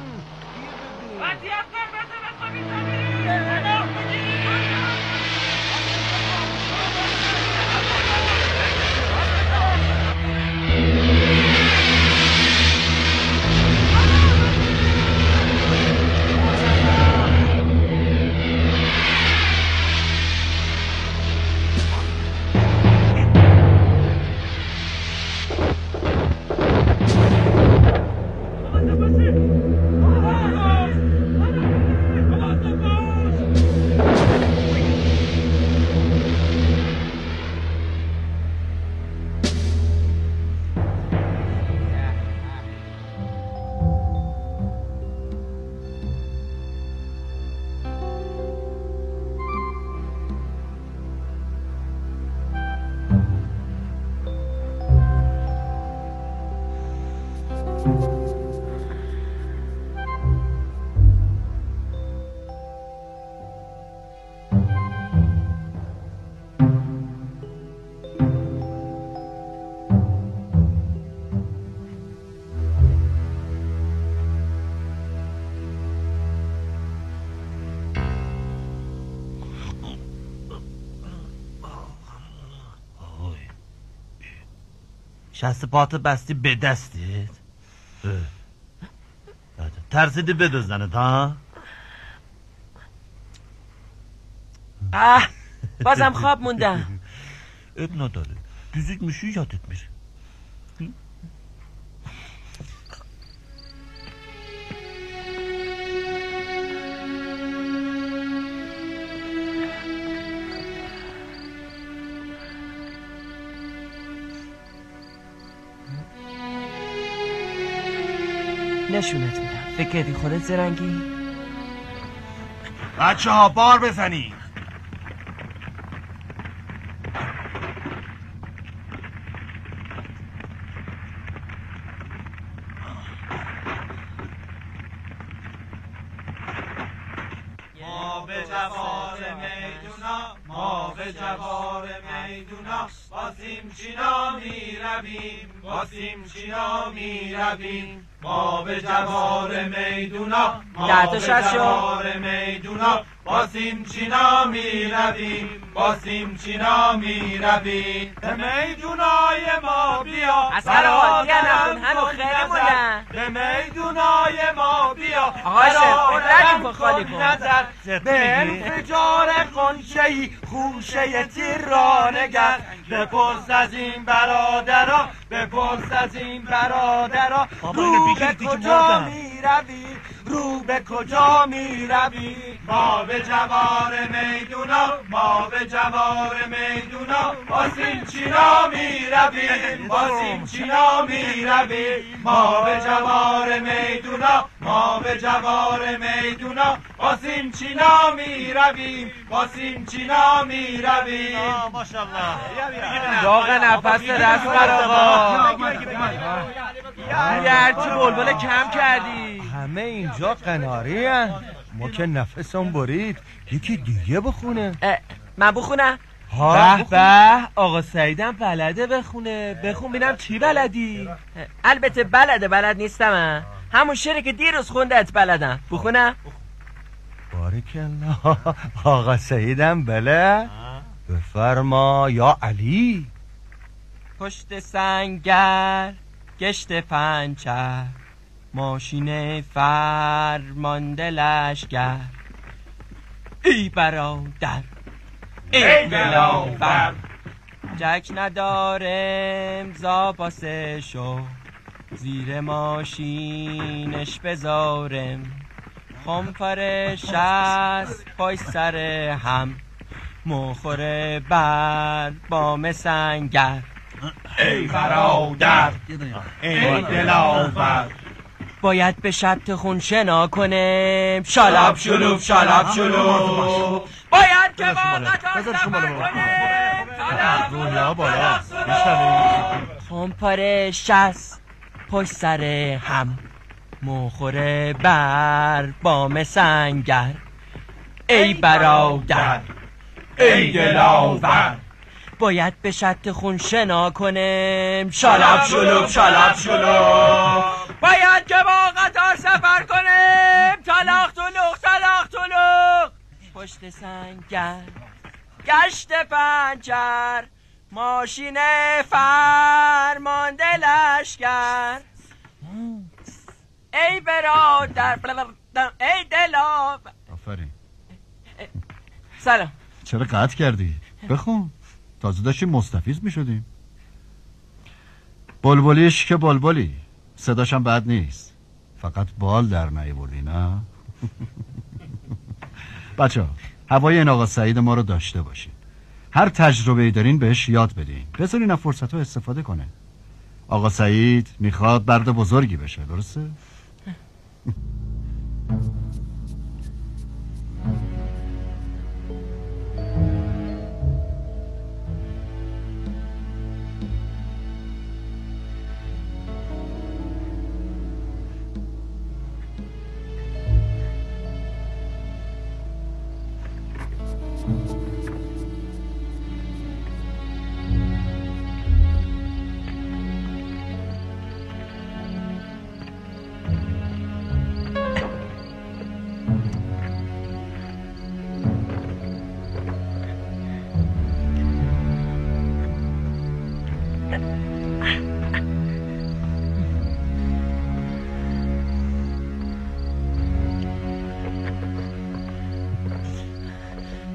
شست پات بستی به دستید؟ ترسیدی بدزدنت ها؟ اه بازم خواب موندم. اب نداره دیزید میشی یادت میره. نشونت میدم. فکر کردی خودت زرنگی؟ بچه ها بار بزنی. ما به جوار میدونا ما به جوار میدونا باسیم چینا می رویم باسیم چینا می رویم ما به جوار میدونا ما به جوار میدونا باسیم چینا می رویم باسیم چینا می رویم به میدونای ما بیا از هر حالی نخون همون خیلی مولن به میدونای ما بیا آقای شد بودن خالی کن نظر به انفجار قنچهی خوشه تیر را نگر بپرس از این برادرها بپرس از این برادرها رو به کجا می روی رو به کجا می روی ما به جوار میدونا ما به جوار میدونا باسیم چینا می رویم باسیم چینا می رویم ما به جوار میدونا ما به جوار میدونا باسیم چینا می رویم باسیم چینا می رویم ماشاءالله داغ نفس رست بر آقا یه هرچی بلبل کم کردی. همه اینجا قناری هن. ما که نفسم برید یکی دیگه بخونه. من بخونم؟ به به آقا سعیدم بلده بخونه. بخون بینم چی بلدی؟ البته بلده بلد نیستم من. همون شعری که دیروز خوندت بلدم. بخونم؟ بارکالله آقا سعیدم بله بفرما یا علی. پشت سنگر گشت پنچر ماشین فرمانده لشگر ای برادر ای دلاور جک ندارم زاباسه شو زیر ماشینش بذارم خمپر شست پای سر هم مخوره بر بام سنگر ای برادر ای دلاور باید به شرط خون شنا کنیم شلب شلوب شلب شلوب باید که ما قطار سفر کنیم رویا بالا خمپاره شست پشت سر هم مخوره بر بام سنگر ای برادر ای دلاور باید به شرط خون شنا کنیم شلب شلوب شلب شلوب باید که با قطار سفر کنیم تلاخ تلوخ تلاخ تلوخ پشت سنگر گشت پنچر ماشین فرمانده لشگر ای برادر ای دلاور. آفرین. سلام. چرا قطع کردی؟ بخون تازه داشتیم مستفیض می شدیم. بلبلیش که بلبلی صداشم بد نیست فقط بال در نیاوردی نه؟ بچه ها هوای این آقا سعید ما رو داشته باشین هر تجربه‌ای دارین بهش یاد بدین بذارین از فرصت ها استفاده کنه. آقا سعید میخواد برد بزرگی بشه درسته؟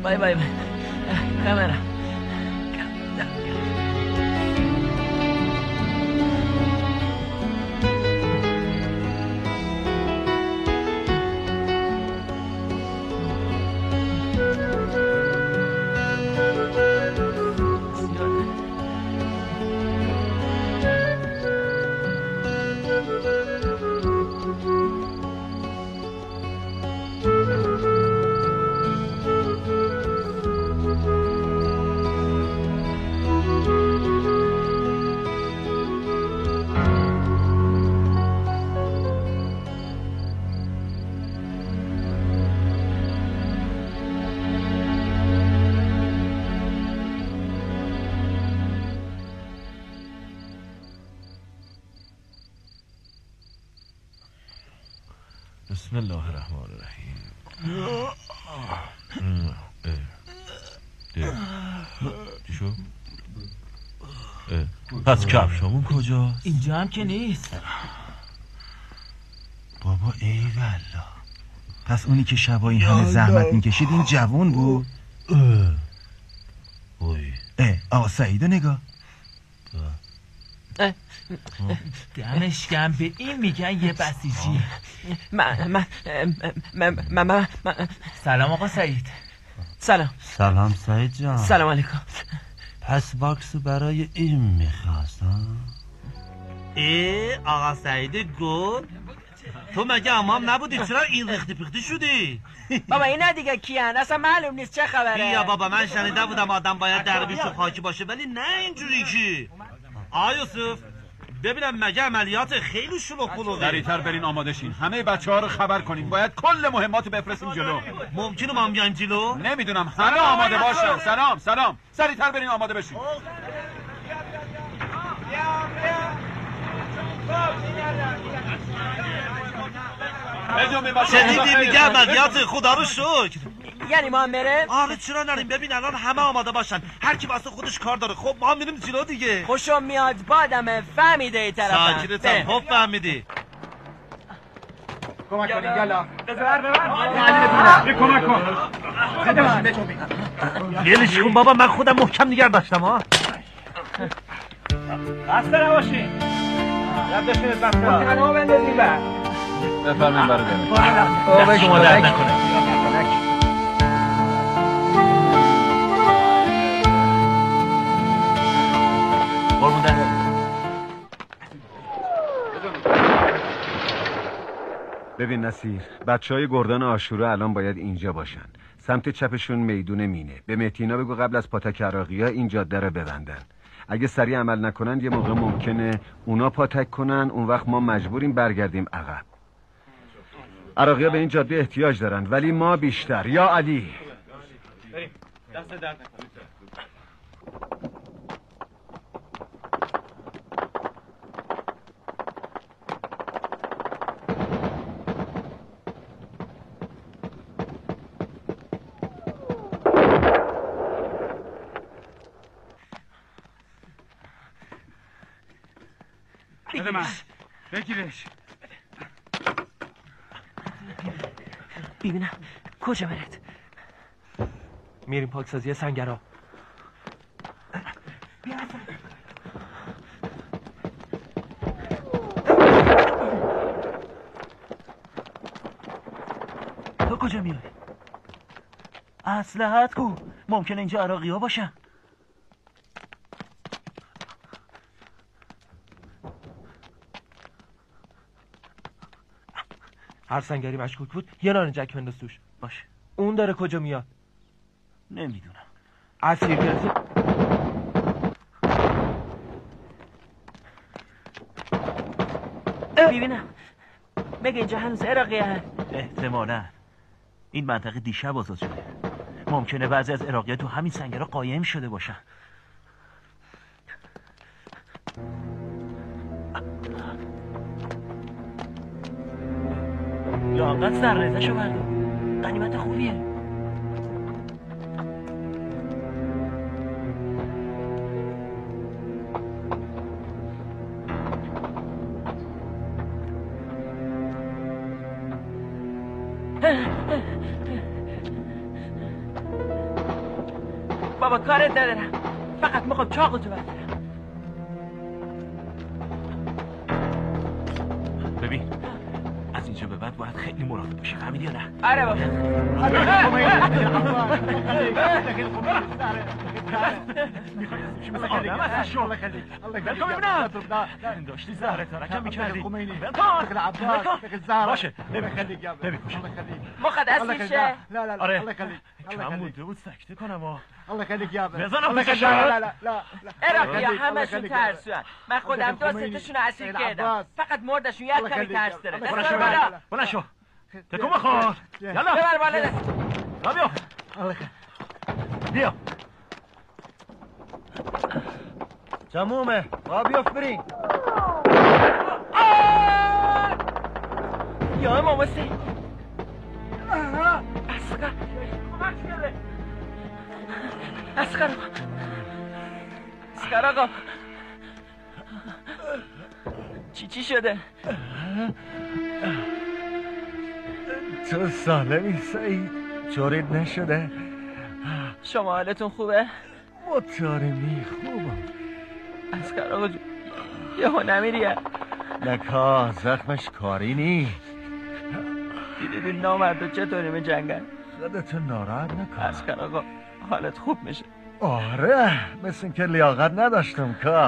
بای بای بای کامرا بسم الله الرحمن الرحیم. چی شد؟ پس کفشامون کجاست؟ اینجا هم که نیست. بابا ای والله، پس اونی که شبا این همه زحمت میکشید این جوون بود؟ اوی اه آقا سعیدو نگاه. دمش گم، به این میگن یه بسیجی. من من من من سلام آقا سعید. سلام. سلام سعید جان. سلام علیکم. پس باکسو برای این میخواست ها؟ ای آقا سعید گل، تو مگه امام نبودی؟ چرا این ریختی پیختی شدی؟ بابا اینا دیگه کیان؟ اصلا معلوم نیست چه خبره. بیا بابا، من شنیده بودم آدم باید دربیش و خاکی باشه، ولی نه اینجوری کی. آ یوسف ببینم مگه عملیات خیلی شلوغ پلوغه؟ سریعتر برین آماده شین، همه بچه ها رو خبر کنیم، باید کل مهمات بفرستیم جلو. ممکنه ما هم بیایم جلو؟ نمیدونم، همه آماده باشن. سلام سلام، سریعتر برین آماده بشین. شنیدی میگه عملیات، خدا رو شکر. یعنی ما میرم؟ آره چرا نریم؟ ببین الان همه آماده باشن، هر کی واسه خودش کار داره. خب ما میریم جلو دیگه. خوشم میاد بادم فهمیده ای طرفم. ساکتم، خب فهمیدی. کمک کنی یلا. بذار ببر. کمک کن. یلش کن بابا، من خودم محکم نگه داشتم ها. خسته نباشین. یادشون از بچه ها. تنها بندازیم بر. بفرمین برادر. بابا شما درد نکنه. ببین نصیر، بچه های گردان آشورا الان باید اینجا باشن. سمت چپشون میدون مینه. به مهتینا بگو قبل از پاتک عراقی ها این جاده رو ببندن. اگه سریع عمل نکنن یه موقع ممکنه اونا پاتک کنن، اون وقت ما مجبوریم برگردیم عقب. عراقی ها به این جاده احتیاج دارن ولی ما بیشتر. یا علی بریم. دست درد نکنه. بده من بگیرش. ببینم کجا برد؟ میریم پاکسازی سنگرها. تو کجا میای؟ اسلحت کو؟ ممکنه اینجا عراقی ها باشن. هر سنگری مشکوک بود یه نانجک بنداز توش. باشه. اون داره کجا میاد؟ نمیدونم. اسیر گرفتی؟ ببینم مگه اینجا هنوز عراقی هست؟ احتمالا این منطقه دیشب آزاد شده. ممکنه بعضی از عراقی‌ها تو همین سنگرها قایم شده باشن. یا انقدر سررزشو بردار، غنیمت خوبیه. بابا کارت ندارم، فقط میخوام چاقتو بردارم. ببین از اینجا به بعد باید خیلی مراقب باشی، فهمیدی یا نه؟ آره بابا. آدم از شو بلکن ببینم داشتی زهره ترکم میکردی بلکن باشه ببین کشه مقدسیشه. آره کم مونده بود سکته کنم و الله خليك يا ابن بزنم پیش لا لا لا لا عراقی ها همشون ترسوان. من خودم دو ستاشون اسیر کردم، فقط مردشون یک کمی ترس داره. بلند شو بلند شو تکون بخور یلا ببر بالا دست را بیا بیا تمومه را بیافت بریم. یا امام حسین اسقر اسقر اسقر آقا چی چی شده؟ تو سالمی سعید؟ جوریت نشده؟ شما حالتون خوبه؟ مطارمی خوبم. اسقر آقا جو یه ها نمیریه نکا زخمش کاری نیست. دیدید این نامرد چطوری می جنگن؟ خودتو ناراحت نکن. اسقر آقا حالت خوب میشه. آره مثل اینکه لیاقت نداشتم که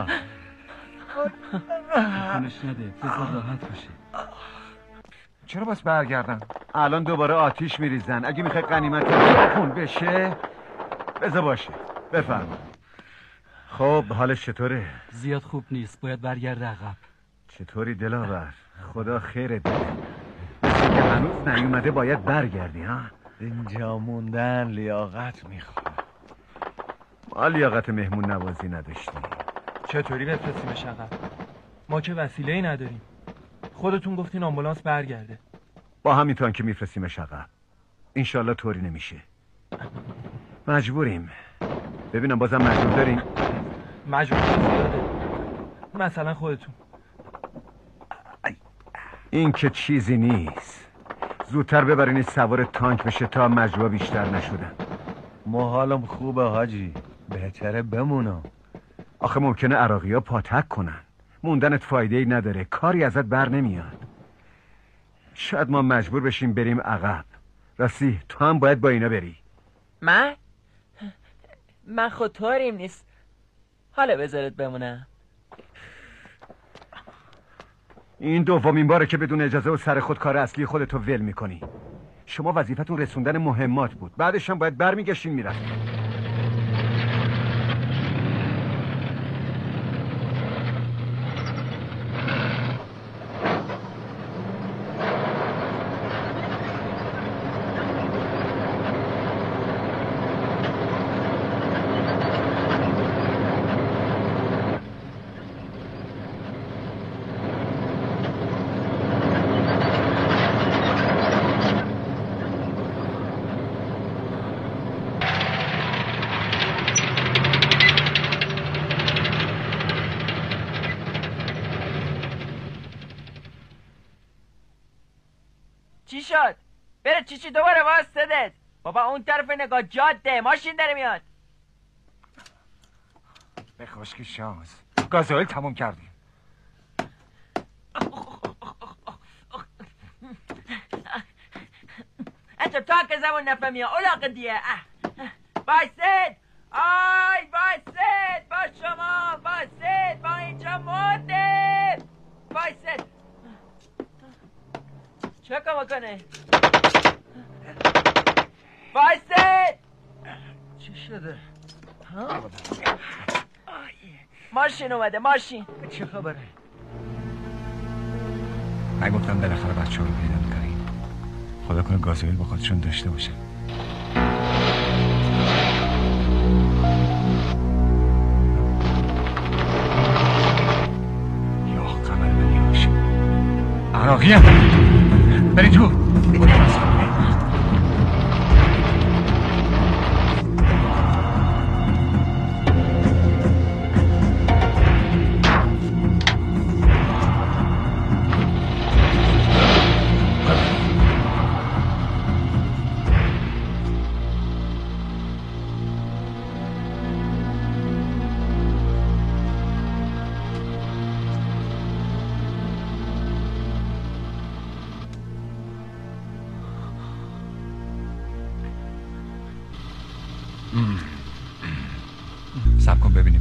کنش نده بذار راحت باشه. چرا باز برگردن؟ الان دوباره آتیش میریزن. اگه میخوای غنیمت جاپون بشه بذار باشه. بفرما. خب حالش چطوره؟ زیاد خوب نیست، باید برگرده عقب. چطوری دلاور؟ خدا خیرت بده. مثل که هنوز نیومده باید برگردی ها؟ اینجا موندن لیاقت میخواد. ما لیاقت مهمون نوازی نداشتیم. چطوری بفرستیمش عقب؟ ما که وسیله‌ای نداریم. خودتون گفتین آمبولانس برگرده. با همین تان که میفرستیمش عقب. انشالله طوری نمیشه. مجبوریم. ببینم بازم مجبور داریم. مجبور زیاده. مثلا خودتون. این که چیزی نیست. زودتر ببرینی سوار تانک بشه تا مجبور بیشتر نشدن. ما حالم خوبه حاجی. بهتره بمونم. آخه ممکنه عراقی ها پاتک کنن. موندنت فایده ای نداره. کاری ازت بر نمیاد. شاید ما مجبور بشیم بریم عقب. راستی تو هم باید با اینا بری. من؟ من خود طوریم نیست. حالا بذارت بمونم. این دومین باره که بدون اجازه و سر خود کار اصلی خودتو ول میکنی. شما وظیفتون رسوندن مهمات بود. بعدش هم باید برمیگشتین میرفتین. چی شد؟ بره چی چی دوباره واسطدت. بابا اون طرف نگاه جاده ماشین داره میاد. به خشکی شانس گازوئیل تموم کردیم. انت تا که زمان نفهمی اولاق دیه. بایستید آی بایستید با شما بایستید با اینجا مرده بایستید. چه کار کنه؟ بایستید. چی شده؟ ماشین اومده ماشین. چه خبره؟ من گفتم بالاخره بچه ها رو پیدا میکنیم. خدا کنه گازوئیل با خودشون داشته باشه. یا قمر بلی باشه. عراقی هم بری تو.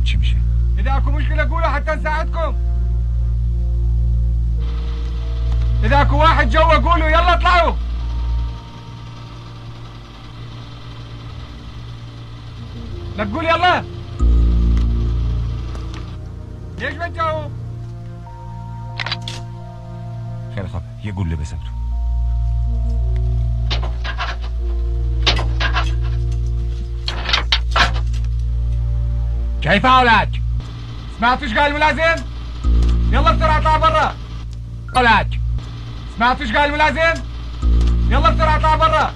چی میشه. اذا اكو مشكله قولوا حتى نساعدكم. اذا اكو واحد جوا قولوا يلا اطلعوا. لا تقول يلا. ليش ما تجاوب؟ خیلی خوب یه گوله بزن تو. كيف حالك؟ سمعتوا ايش قال الملازم؟ يلا بسرعة اطلع برا. حالك؟ سمعتوا ايش قال الملازم؟ يلا بسرعة اطلع برا.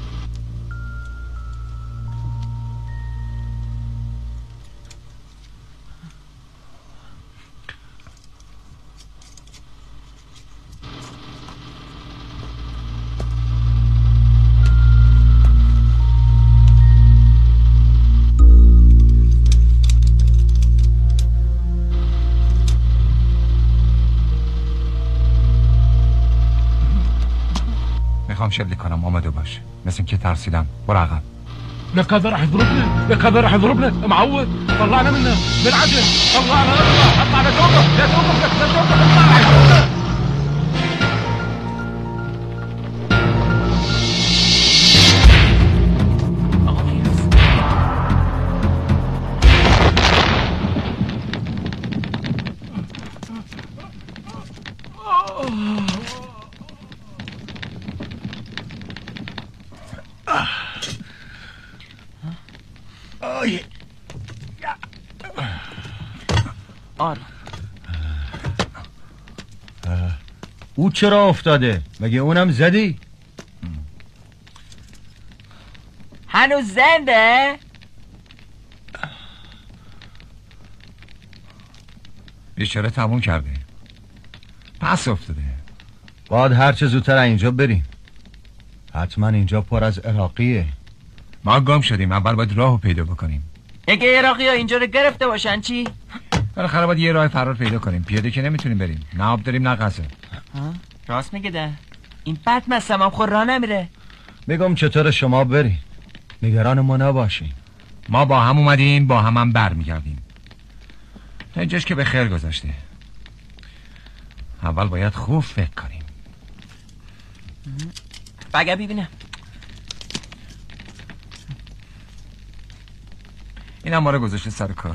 میخوام شبلی کنم آماده باش. مثل این که ترسیدم. برو عقب. لك هذا راح يضربنا، لك هذا راح يضربنا، معود طلعنا منه بالعجل، طلعنا اطلع اطلع لا توقف لا توقف لك لا توقف اطلع راح يضربنا. او چرا افتاده؟ مگه اونم زدی؟ هنوز زنده؟ بیچاره تموم کرده. پس افتاده. باید هر چه زودتر اینجا بریم. حتما اینجا پر از عراقیه. ما گم شدیم. اول باید راهو پیدا بکنیم. اگه عراقی ها اینجا رو گرفته باشن چی؟ بالاخره باید یه راه فرار پیدا کنیم. پیاده که نمیتونیم بریم. نه آب داریم نه غذا. راست میگه ده. این بد مسم هم خور راه نمیره. میگم چطور شما بریم. نگران ما نباشین. ما با هم اومدیم با هم هم بر میگردیم. تا اینجاش که به خیر گذاشته. اول باید خوب فکر کنیم. بگه ببینم. این هم ما رو گذاشته سر کار.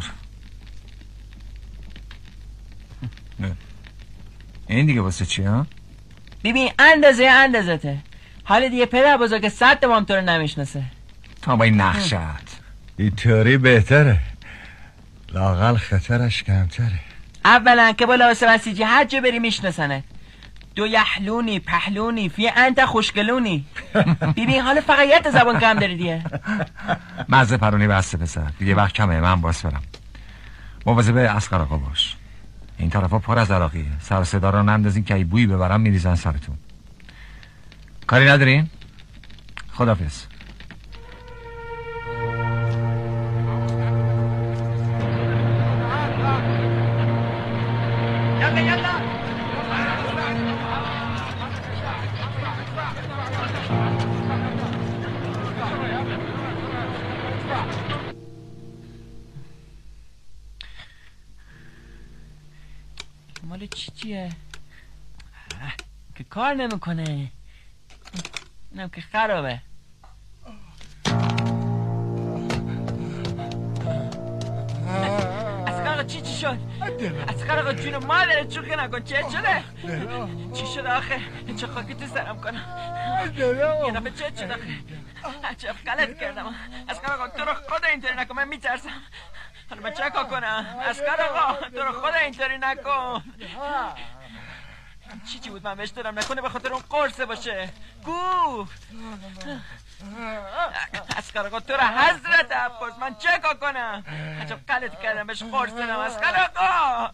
نه. این دیگه واسه چی ها؟ ببین اندازه اندازته. حالا دیگه پدر بزرگ صد تمام تو رو نمیشناسه. تا با این نقشت اینطوری بهتره. لاقل خطرش کمتره. اولا که با لباس بسیجی هر جا بری میشناسنه. دو یحلونی پهلونی فی انت خوشگلونی. ببین حالا فقط یه زبان کم داری دیگه. مزه پرونی بسته پسر. دیگه وقت کمه. من باس برم. مواظب اسقر آقا باش. این طرفا پر از عراقیه. سر صدا رو نندازین که ای بویی ببرم میریزن سرتون. کاری ندارین؟ خداحافظ. یلا یلا. مال چی چیه؟ که کار نمیکنه. اینم که خرابه. اسقر آقا چی چی شد؟ اسقر آقا جون مادرت شوخی نکن. چه شده؟ چی شده آخه؟ چه خاکی تو سرم کنم. یه دفعه چه شد آخه؟ چه غلط کردم. اسقر آقا تو رو خدا اینطوری نکن. من میترسم. حالا من چه کار کنم؟ اسقر آقا تو رو خدا اینطوری نکن. چی چی بود من بهش دارم نکنه به خاطر اون قرصه باشه. گو اسقر آقا تو رو حضرت عباس من چه کار کنم؟ عجب غلطی کردم بهش قرص دادم. اسقر آقا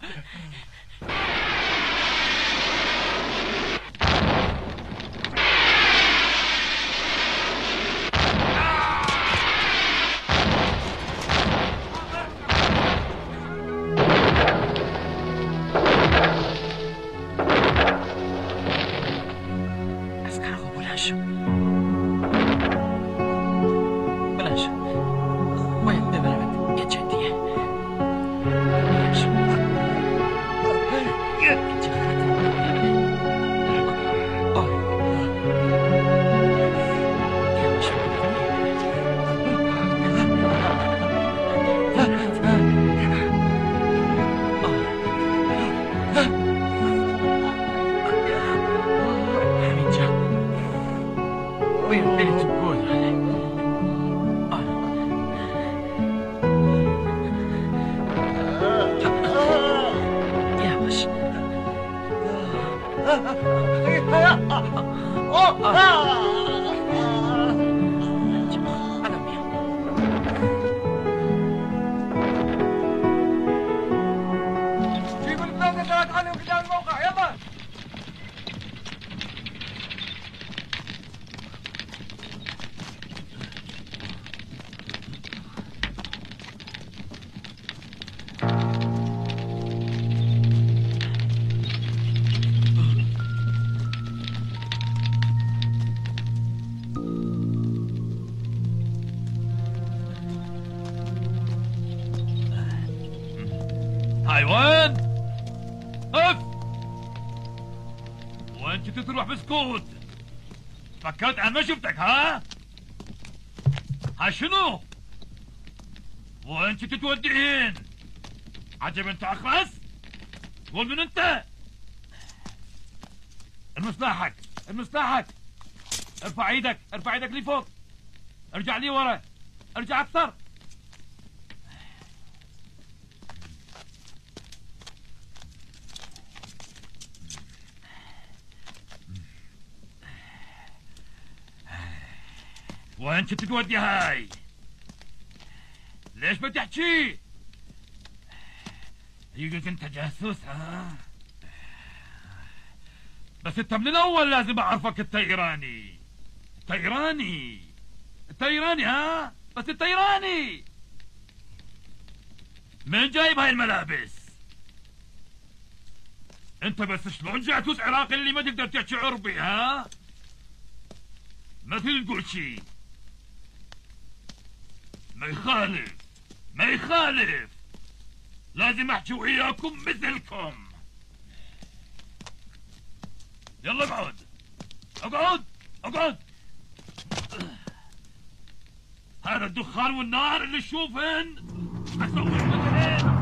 همینجا باید دلتون گل یواش حيوان اف وانت تروح بسكوت فكرت انا ما شفتك ها ها شنو وانت تتودعين عجب انت اخرس قول من انت المسلاحك المسلاحك ارفع ايدك ارفع ايدك لي فوق ارجع لي ورا ارجع اكثر وانت تتودي هاي ليش ما تحكي يقولك انت جاسوس ها بس انت من الاول لازم اعرفك انت ايراني انت ايراني انت ايراني ها بس انت ايراني من جايب هاي الملابس انت بس شلون جاسوس عراقي اللي ما تقدر تحكي عربي ها ما تقول شي ما يخالف ما يخالف لازم احكي وياكم مثلكم يلا اقعد اقعد اقعد هذا الدخان والنار اللي تشوفهن اسوي مثلين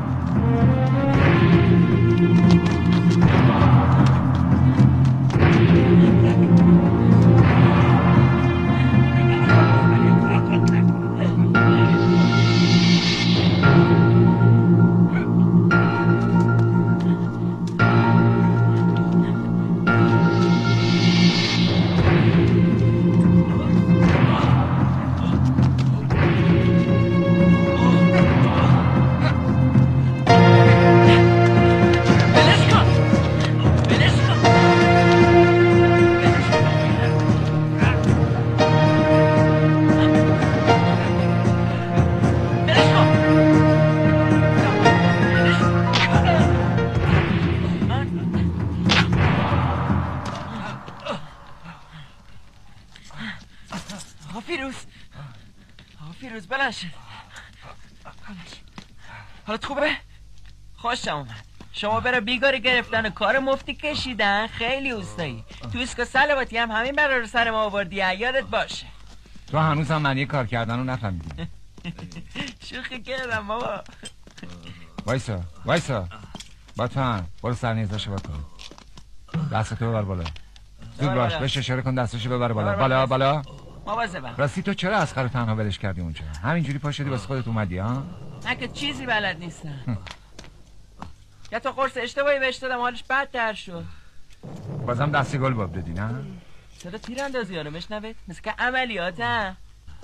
حالت خوبه؟ خوشم اومد شما برای بیگاری گرفتن و کار مفتی کشیدن خیلی اوستایی تو اسکا سلواتی هم همین برا رو سر ما آوردی یادت باشه تو هنوز هم معنی کار کردن رو نفهمیدی شوخی کردم بابا وایسا وایسا باتن برو سرنیزاشو بکن دستتو ببر بالا زود باش بهش اشاره کن دستشو ببر بالا بالا بالا مواظبم راستی تو چرا اسقر رو تنها ولش کردی اونجا همینجوری پا شدی واسه خودت اومدی ها من که چیزی بلد نیستم یا تو قرص اشتباهی بهش دادم حالش بدتر شد بازم دستی گل باب دادی نه صدا تیراندازی ها رو مشنوید مثل که عملیات هم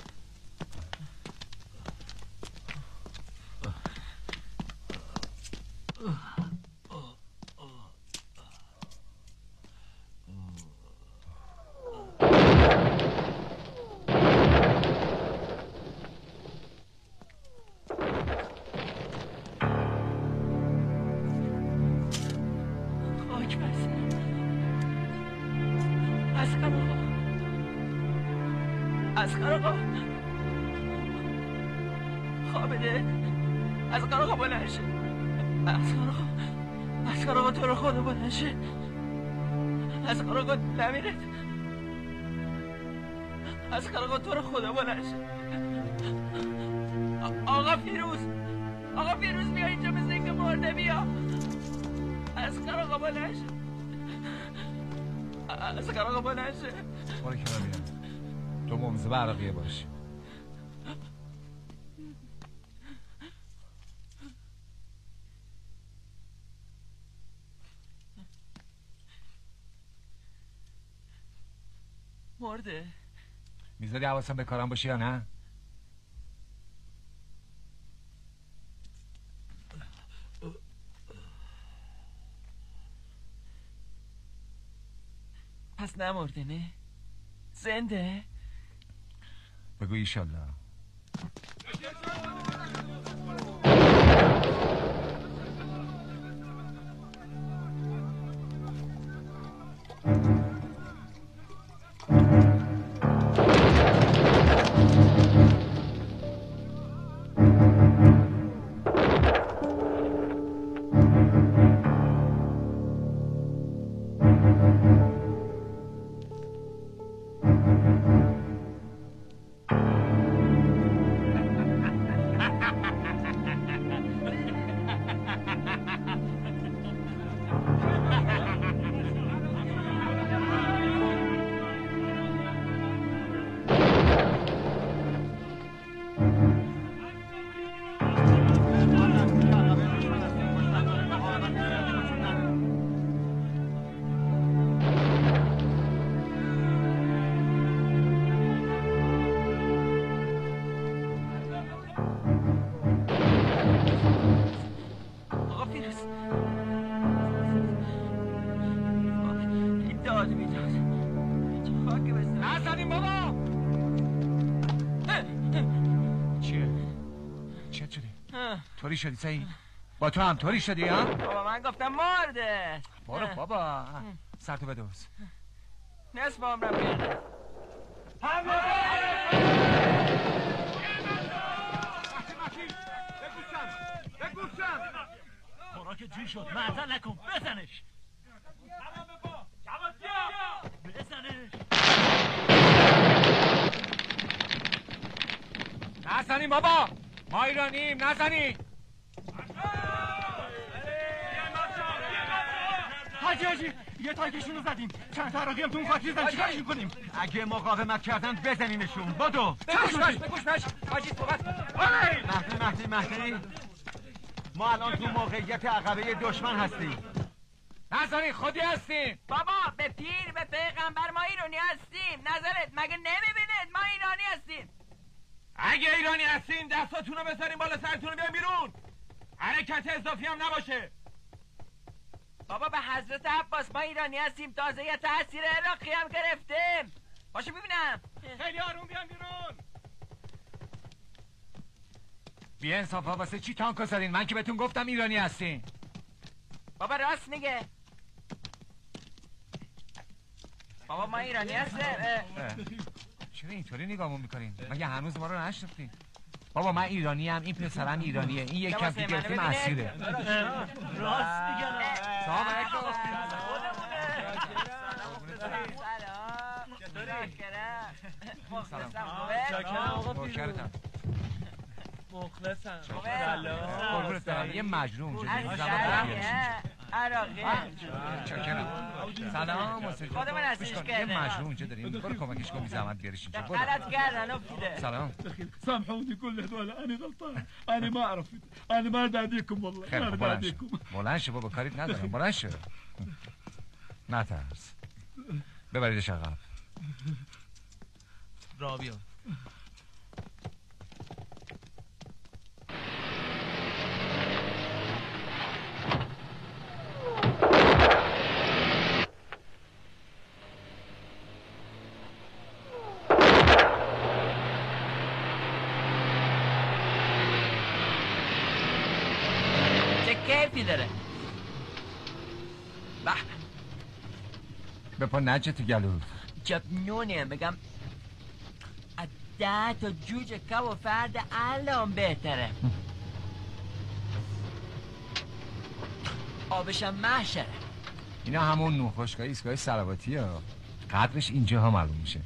اسقر آقا نمیرد اسقر آقا تو رو خدا بلند آقا فیروز آقا فیروز بیا اینجا مثل اینکه مرده بیا اسقر آقا بلند شه اسقر آقا بلند شه برو کنار بیان تو ممزه عراقیه باش. مرده میذاری حواسم به کارم باشی یا نه؟ پس نمرده نه؟ زنده؟ بگو ایشالله. طوری شدی سعید؟ با تو هم طوری شدی ها؟ بابا من گفتم مرده. برو بابا سرتو بدوز. نصف عمرم بیرده. خوراک جوی شد معطل نکن بزنش بزنش نزنیم بابا ما ایرانیم نزنیم حاجی حاجی یه تایکشون رو زدیم چند تا عراقی هم تو اون خاک ریزن چیکارش میکنیم؟ اگه مقاومت کردن بزنینشون بدو بگوش باش بگوش باش حاجی صحبت مهدی مهدی مهدی ما الان تو موقعیت عقبه دشمن هستیم نزنین خودی هستیم بابا به پیر به پیغمبر ما ایرانی هستیم نظرت مگه نمیبینید ما ایرانی هستیم اگه ایرانی هستیم دستاتون رو بذاریم بالا سرتون رو بیان بیرون حرکت اضافی هم نباشه بابا به حضرت عباس ما ایرانی هستیم تازه یه تاثیر عراقی هم گرفتیم باشه ببینم خیلی آروم بیان بیرون بی انصافا واسه چی تانکو زدین من که بهتون گفتم ایرانی هستین بابا راست میگه بابا ما ایرانی هستیم چرا اینطوری نگاهمون میکنین مگه هنوز ما رو نشناختین بابا من ایرانی هم این پسرم ایرانیه این یک کم که گرفتیم اسیره راست میگن سلام علیکم مخلصم مخلصم قربونت برم یه مجنون عراقی سلام حسین خودمون هستیش یه مجنون اونجا داریم برو کمکش کن بی زحمت بیارش اینجا غلط کردن افتیده سلام سامحوني كل هذول انا غلطان انا ما عرفت انا ما داديكم والله ما داديكم بلند شو بابا کاریت ندارم بلند شو نترس ببریدش عقب را بیا کیفی داره به به پا نجه تو گلود جبنونه میگم ده تا جوجه که و فرد الان بهتره آبشم محشره اینا همون نوخشگاه ایستگاه صلواتی ها قدرش اینجا ها معلوم میشه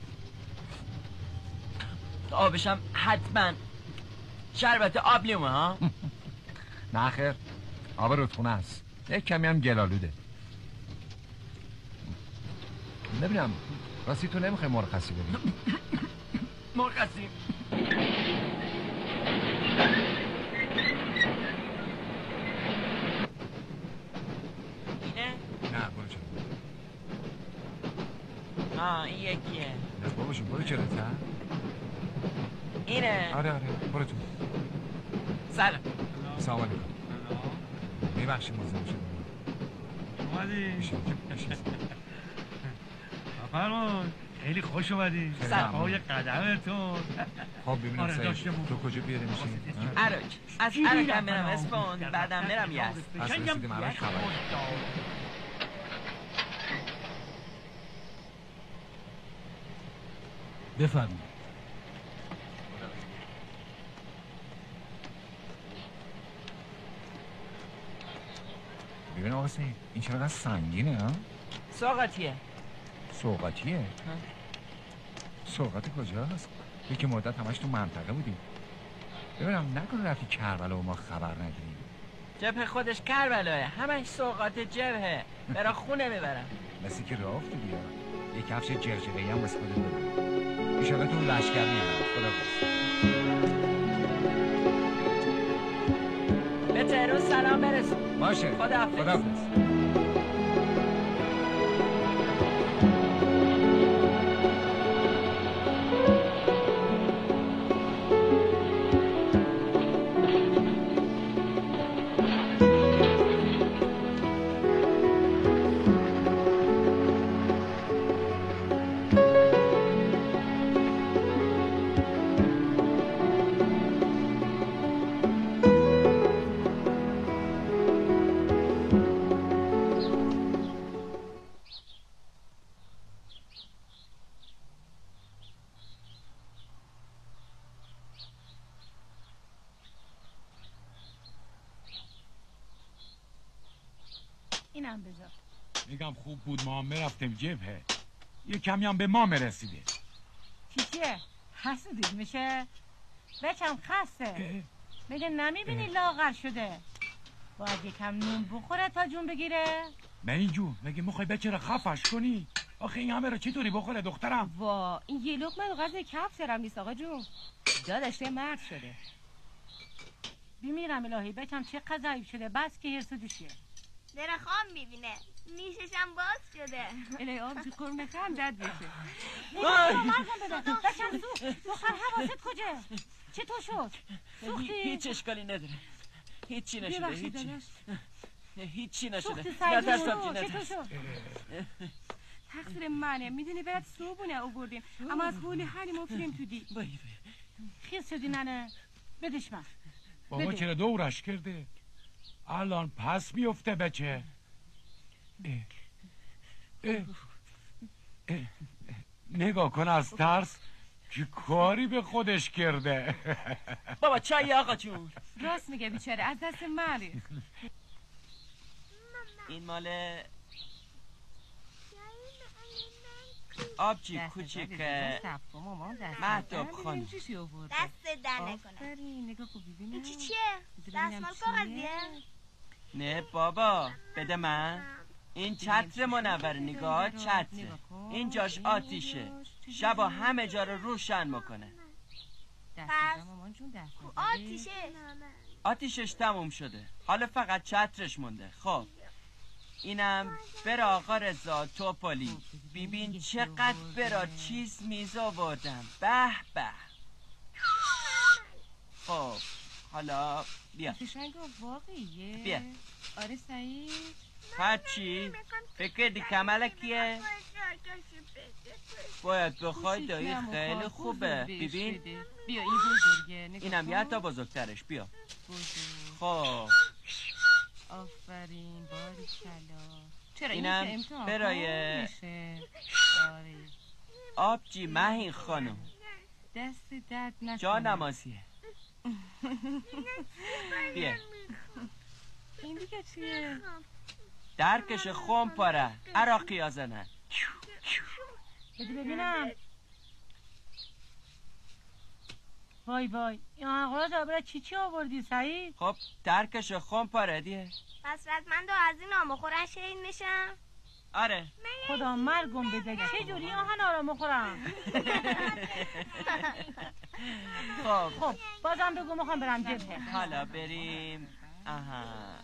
آبشم حتما شربت آب لیمه ها نه خیر آب رودخونه است یک کمی هم گلالوده. نبینم راستی تو نمیخوای مرخصی بدی؟ مرخصی اینه؟ نه برو چرا آه این یکیه. نه باباشون برو چرا تا؟ اینه؟ آره آره برو تو. سلام. سلام علیکم. میبخشید مزاحم شدم. اومدی؟ فرمان خیلی خوش اومدی. صفای قدمتون. خب ببینم آره سعید تو کجا پیاده میشی؟ عراق از عراق هم میرم اسپان بعدم میرم یزد. از رسیدیم عراق خبر. بفرمایید. ببین آقا سعید این چرا سنگینه ها؟ سوغاتیه. سوغاتیه؟ سوغاتی کجاست؟ یکی مدت همش تو منطقه بودیم. ببینم نکنه رفتی کربلا و ما خبر نداریم. جبهه خودش کربلاه، همش سوغات جبهه. برا خونه میبرم. مثل که راه افتادی بیا یه کفش جرجقه‌ای هم واسه خودت ببر. ایشالا تو لشکر میارم. خداحافظ. به تهران سلام برسون. باشه. خداحافظ. خداحافظ. اینم بذار. میگم خوب بود ما هم میرفتیم جبهه. یه کمی هم به ما مرسیده. چیچیه؟ حسودید میشه؟ بچم خسته. میگه نمیبینی لاغر شده. باید یکم نون بخوره تا جون بگیره. نه اینجور مگه میخوای بچه را خفش کنی؟ آخه این همه را چطوری بخوره دخترم؟ وا این یه لقمه رو غذای کفترم نیست آقا جون. دادشته مرد شده. بیمیرم الهی بچم چه ضعیف شده بس که هرسو دوشیه. داره خواب میبینه نیششم باز شده. الهی آبجی قرمه خندت بشه. نگاه مرگم بده بچم سو دختر حواست کجا؟ چطور شد؟ سوختی؟ هیچ اشکالی نداره. هیچی نشده هیچی. هیچی نشده. چطور شد؟ تقصیر منه میدونی برات صبونه آوردیم اما از حولی حالی مفریم تو دی. خیز شدی ننه بدش من. بابا چرا دورش کرده؟ الان پس میفته بچه. اه. اه. اه. نگاه کن از ترس که کاری به خودش کرده. بابا چای آقا جون. راست میگه بیچاره از دست من ریخت. این مال آبجی کوچیکه مهداب خانم. دست در نکنم. این چی چیه؟ دستمال کاغذیه؟ نه بابا بده من. این چتر منور نگاه چتر. این جاش آتیشه شبا همه جا رو روشن میکنه. پس آتیشه آتیشش تموم شده حالا فقط چترش مونده. خب اینم برا آقا رضا توپالی. ببین چقدر برا چیز میز آوردم. به به. خب حالا بیا واقعیه. بیا آره سعید. هرچی فکر دی کماله کیه؟ باید بخوای دایی خیلی خوبه. ببین بیا این بزرگه. اینم یه تا بزرگترش. بیا خب آفرین باریکلا. چرا اینم برای آره. آبجی مهین خانم. دست درد نکنه. جا نمازیه. بیا این دیگه چیه؟ درکش خون پاره عراقی ها زنن. بده ببینم. وای وای این آنقراز آبرا چی چی آوردی سعید؟ خب درکش خون پاره دیه. پس رزمندو از این آمخورن شهید میشم؟ آره. خدا مرگم بده چه جوری آهن آرام مخورم؟ خب خب بازم بگو میخوام برم جبهه. حالا بریم. آها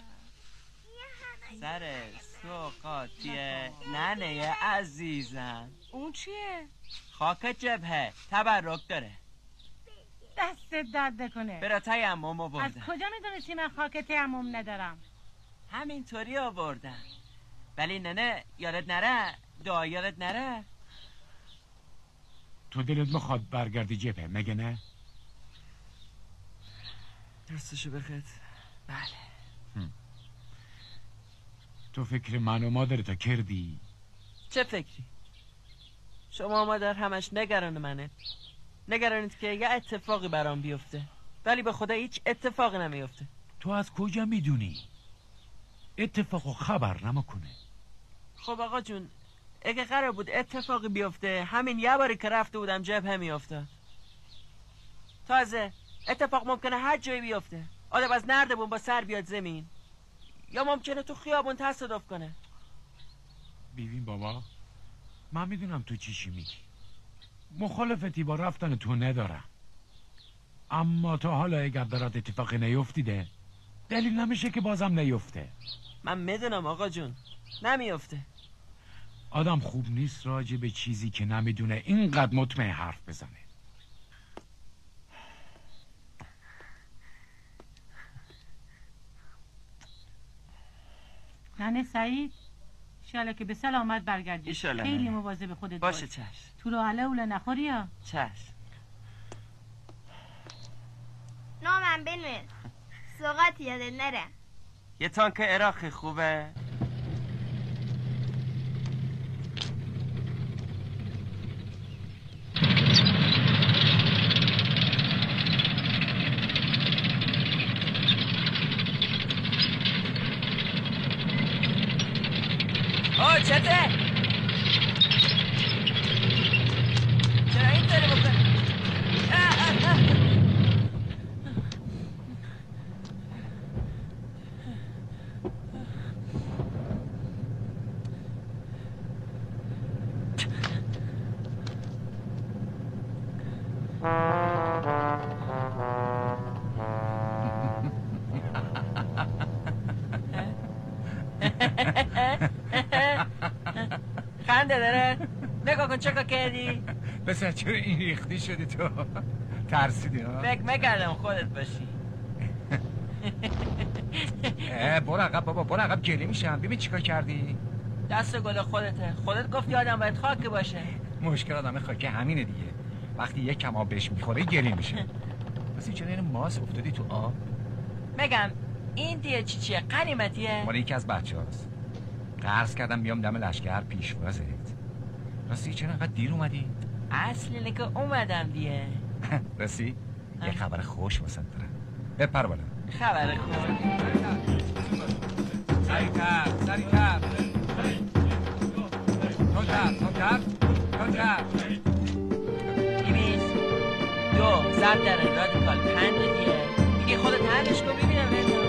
سر سوقاتی ننه عزیزم. اون چیه؟ خاک جبهه تبرک داره. دستت درد نکنه. برا تیمم آوردم. از کجا میدونستی من خاک تیمم ندارم؟ همینطوری آوردم. ولی ننه یادت نره، دعا یادت نره. تو دلت میخواد برگردی جبهه مگه نه؟ دستشو بخد. بله. هم. تو فکر من و مادرتو کردی؟ چه فکری؟ شما مادر همش نگران منه. نگرانید که یه اتفاقی برام بیفته، ولی به خدا هیچ اتفاقی نمیفته. تو از کجا میدونی؟ اتفاقو خبر نمیکنه. خب آقا جون اگه قرار بود اتفاقی بیفته همین یه باری که رفته بودم جبهه میافتاد. تازه اتفاق ممکنه هر جایی بیفته. آدم از نردبون با سر بیاد زمین، یا ممکنه تو خیابون تصادف کنه. ببین بابا من میدونم تو چی چی میگی، مخالفتی با رفتن تو ندارم، اما تا حالا اگر درات اتفاقی نیفتیده دلیل نمیشه که بازم نیفته. من میدونم آقا جون نمیفته. آدم خوب نیست راجع به چیزی که نمیدونه اینقدر مطمئن حرف بزنه. ننه سعید انشالله که به سلامت برگردی. ایشالله. خیلی مواظب خودت باشه باش. چشم. تو رو عله اوله نخوری یا؟ چشم. نامم بنویس سوقات یادت نره. یه تانک عراقی خوبه؟ آه چته؟ چرا این طوری بکنی؟ خنده داره؟ نگاه کن چکا کردی؟ بسر چرا این ریختی شدی تو؟ ترسیدی ها؟ فکر میکردم خودت باشی. برو عقب بابا برو عقب گلی میشم. ببین چیکار کردی؟ دست گل خودته. خودت گفتی آدم باید خاک باشه. مشکل آدم خاک همینه دیگه. وقتی یک کم آب بهش میخوره گلی میشه. بس چرا این ماس افتادی تو آب؟ میگم این دیگه چی چیه؟ قنیمتیه؟ مال یکی از بچه هاست. قرض کردم بیام دم لشکر پیشوازت. راستی چرا انقدر دیر اومدی؟ اصل اینه که اومدم دیگه. راستی یه خبر خوش واسه دارم. بپر بالا. خبر خوش. سریعتر سریعتر تندتر تندتر تندتر. بیمیز دو زب در رادیکال پنج دیگه دیگه خودت حلش کن ببینم بهتون.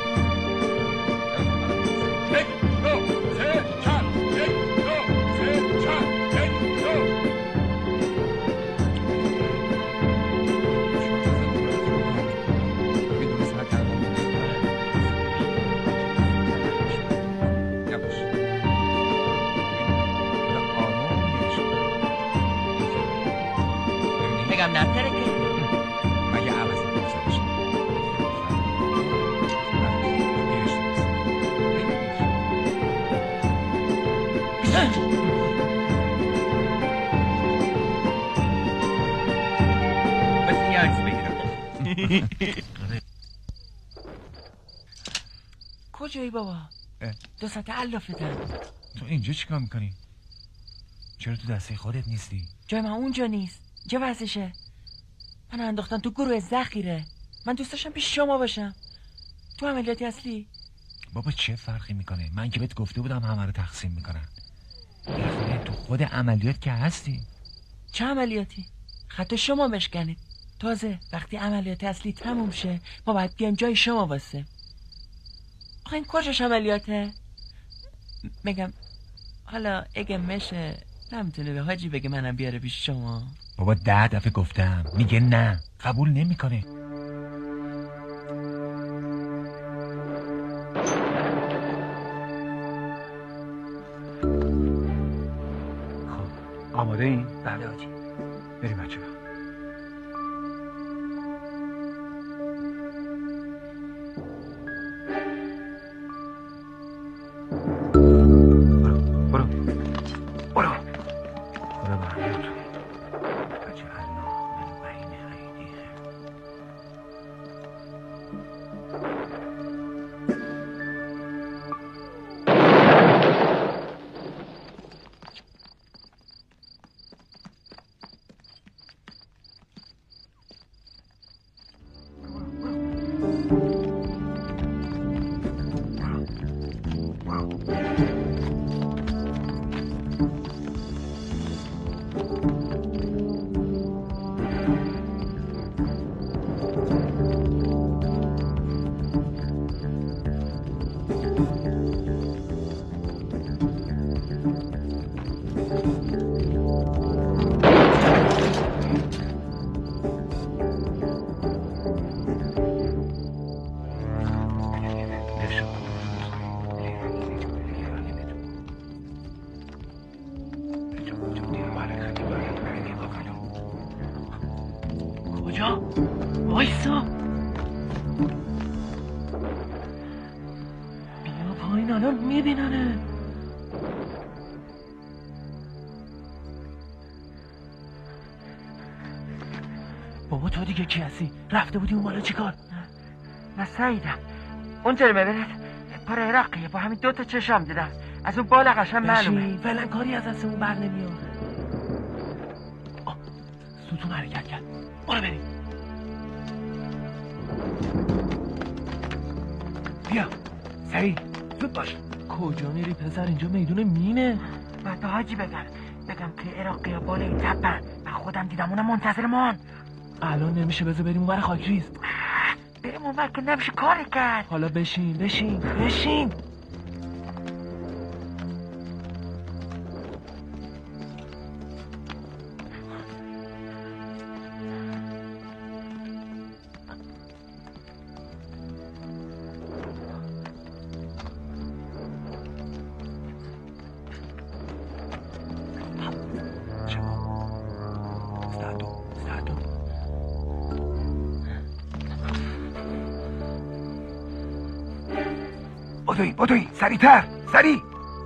یک دو سه چار یک دو سه چار یک دو. بگم نتره که من یه عوضی بزنش. بس یه عکس بگیرم. کجایی بابا؟ دو ساعت علافه دارم. تو اینجا چیکار میکنی؟ چرا تو دسته خودت نیستی؟ جای من اونجا نیست. جا وزشه. من انداختن تو گروه ذخیره. من دوست داشتم پیش شما باشم. تو عملیاتی اصلی. بابا چه فرقی میکنه؟ من که بهت گفته بودم همه رو تقسیم میکنن. بالاخره تو خود عملیات که هستی. چه عملیاتی؟ خط شما مشکنید. تازه وقتی عملیات اصلی تموم شه ما باید بیایم جای شما واسه. آخه این کجاش عملیاته؟ بگم حالا اگه میشه نمیتونه به حاجی بگه منم بیاره پیش شما؟ بابا ده دفعه گفتم میگه نه، قبول نمیکنه. خب آماده این؟ بله حاجی. بریم بچه. کجا؟ وایسا بیا پایین الان میبیننه. بابا تو دیگه کی هستی؟ رفته بودی اون بالا چیکار؟ نه سعیدم اونجا رو ببینید پر عراقیه با همین دوتا چشم دیدم از اون بالا قشنگ معلومه. فعلا کاری از دستمون بر نمیاد. ستون حرکت کرد. برو بریم. بیا سریع زود باش. کجا میری پسر؟ اینجا میدون مینه. بعد به حاجی بگم بگم که عراقیه بالا این تپن من خودم دیدم اونم منتظر مان. الان نمیشه، بذار بریم اونور خاکریز. بریم اونور که نمیشه کاری کرد. حالا بشین بشین بشین. بدوی بدوی سریع‌تر سریع.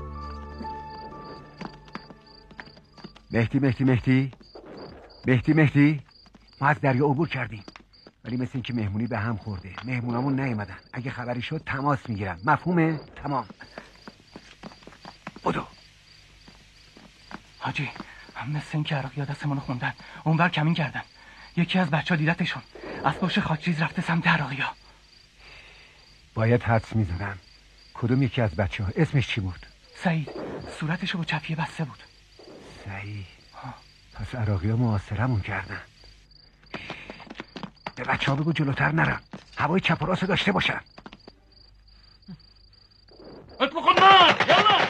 مهدی مهدی مهدی مهدی مهدی ما از دریا عبور کردیم ولی مثل این که مهمونی به هم خورده. مهمونامون نیومدن. اگه خبری شد تماس میگیرم. مفهومه؟ تمام. بدو. حاجی هم مثل این که عراقی ها دستمونو خوندن اونور کمین کردن. یکی از بچه ها دیدتشون از پشت خاکریز رفته سمت عراقی ها. باید حدس میزنم کدوم یکی از بچه ها؟ اسمش چی بود؟ سعید. صورتشو با چپیه بسته بود. سعید. پس عراقی ها محاصرمون کردن. به بچه ها بگو جلوتر نرم، هوای چپ و راست داشته باشن. اطلقوا النار يلا.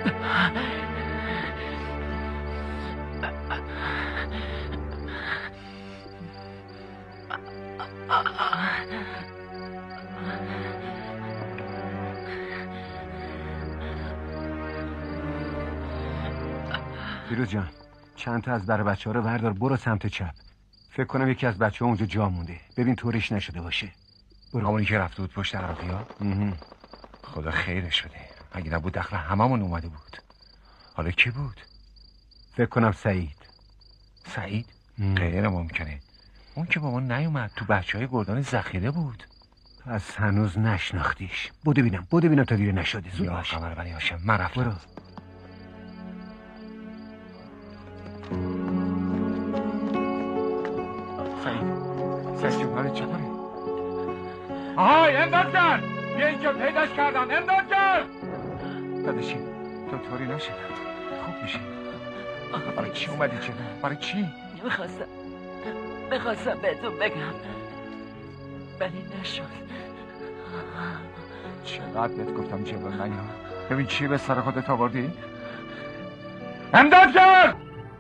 فیروز جان، چند تا از در بچه ها رو وردار برو سمت چپ. فکر کنم یکی از بچه ها اونجا جا مونده. ببین طوریش نشده باشه. برو. همونی که رفته بود پشت عراقی ها؟ خدا خیرش بده. اگه نبود دخل هممون اومده بود. حالا کی بود؟ فکر کنم سعید. سعید؟ غیر ممکنه. اون که با ما نیومد، تو بچه های گردان ذخیره بود. پس هنوز نشناختیش. بودو بینم بودو بینم تا دیر نشده. زود باش. یا قمر بنی هاشم، من رفتم. برو. سعید سعید جون حالت چطوره؟ آهای امداد کرد! بیا اینجا پیداش کردم. امداد کرد! داداشی تو طوری نشد، خوب میشه. برای چی اومدی چه؟ برای چی؟ میخواستم میخواستم بهتون بگم ولی نشد. چقدر بهت گفتم جلو نیا. ببین چی به سر خودت آوردی؟ امداد کرد!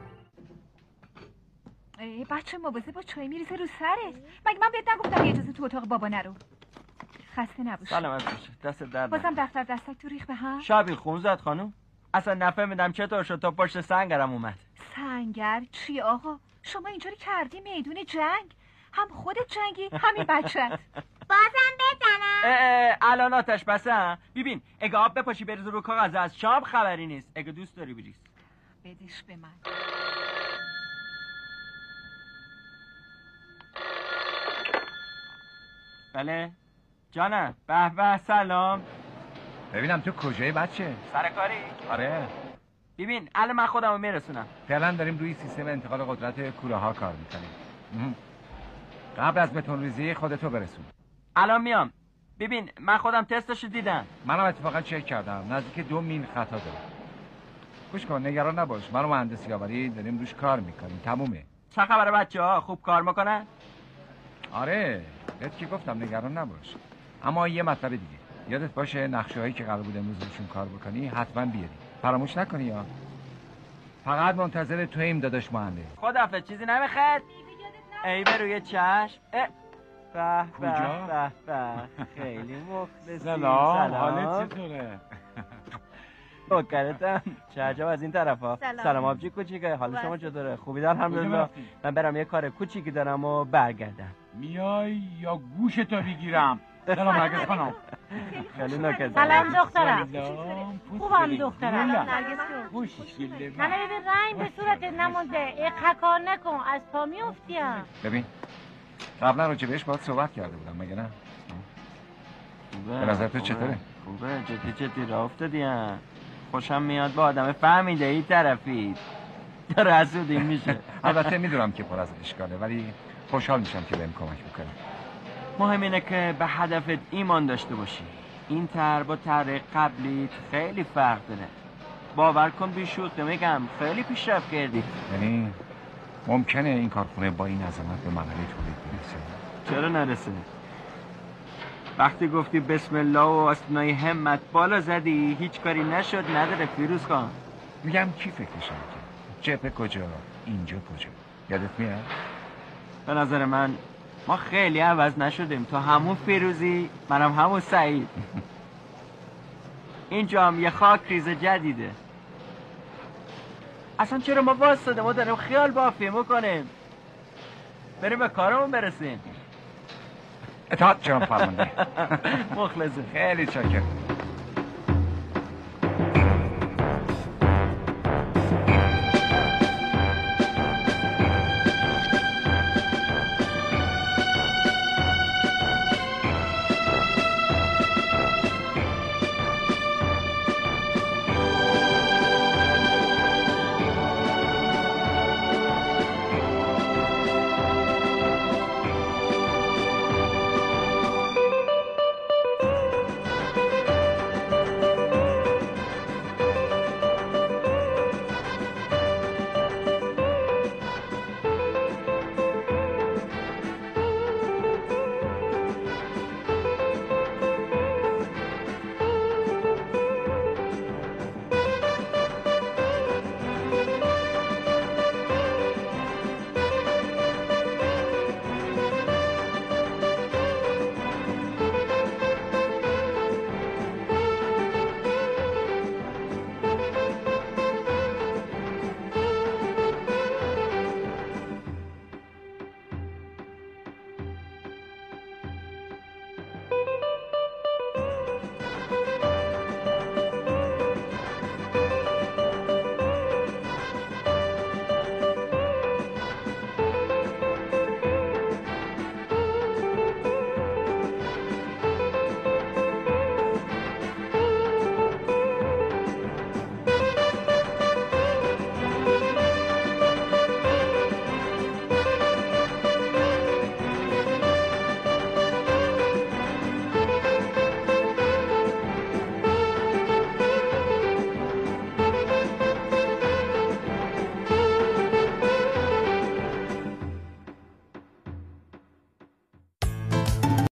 بچه مواظب با چای میریزه رو سرت. مگه من بهت نگفتم اجازه تو اتاق بابا نرو؟ خسته نباش. سلامت باشه. دست درد بازم دفتر دستک تو ریخ به هم. شبی خون زد خانم. اصلا نفهمیدم چطور شد تا پشت سنگرم اومد. سنگر چی آقا؟ شما اینجوری کردی میدون جنگ؟ هم خودت جنگی همین بچت. بازم بزنم. الان آتش بسه. ببین اگه آب بپاشی بریز رو کاغذ از شام خبری نیست. اگه دوست داری بریز. بدیش به من. بله جانم. به به سلام. ببینم تو کجایی بچه؟ سر کاری؟ آره. ببین الان من خودمو میرسونم. فعلا داریم روی سیستم انتقال قدرت کوره ها کار میکنیم. قبل از بتون ریزی خودتو برسون. الان میام. ببین من خودم تستشو دیدم. منم اتفاقا چک کردم. نزدیک دو میل خطا داره. گوش کن نگران نباش. من و مهندس یاوری داریم روش کار میکنیم. تمومه. چه خبره بچه‌ها؟ خوب کار میکنن؟ آره بهت که گفتم نگران نباش. اما یه مطلب دیگه یادت باشه نقشه هایی که قرار بود امروز روشون کار بکنی حتما بیاری. فراموش نکنی یا فقط منتظر توییم داداش مهندس. خدافظ. چیزی نمیخواد؟ ای به روی چشم. به به به خیلی مخلصی. سلام. حالت چطوره؟ نوکرتم. چه عجب از این طرفا. سلام, سلام آبجی کوچیکه. حال شما چطوره؟ خوبی الحمدلله. من برم یه کار کوچیکی دارم و برگردم. میای یا گوشتو بگیرم؟ سلام نرگس خانم. خیلی نوکرتم. سلام دخترم. خوبم دخترم. نرگس خوش همه ببین رنگ به صورتت نمونده. اقا کار نکن از پا میافتیم. ببین قبلا رو بهش باید صحبت کرده بودم مگه نه؟ به نظر تو چطوره؟ خوبه. جدی جدی راه افتادیم. خوشم میاد با آدم فهمیده ای طرفی داره حسودی میشه. البته میدونم که پر از اشکاله ولی خوشحال میشم که بهم کمک میکنی. مهم اینه که به هدفت ایمان داشته باشی. این طرح با طرح قبلی خیلی فرق داره. باور کن بیشوخه میگم خیلی پیشرفت کردی. یعنی ممکنه این کارخونه با این عظمت به مرحله تولید برسه؟ چرا نرسه؟ وقتی گفتی بسم الله و آستینای همت بالا زدی هیچ کاری نشد. نداره فیروز خان. میگم کی فکرش کرد؟ جبهه کجا؟ اینجا کجا؟ یادت میاد؟ به نظر من ما خیلی عوض نشدیم. تو همون فیروزی منم همون سعید. اینجا هم یه خاک ریز جدیده. اصلا چرا ما واسطه ما داریم خیال بافی میکنیم؟ بریم به کارمون برسیم. اطاعت جناب فرمانده. مخلصه. خیلی چاکرم.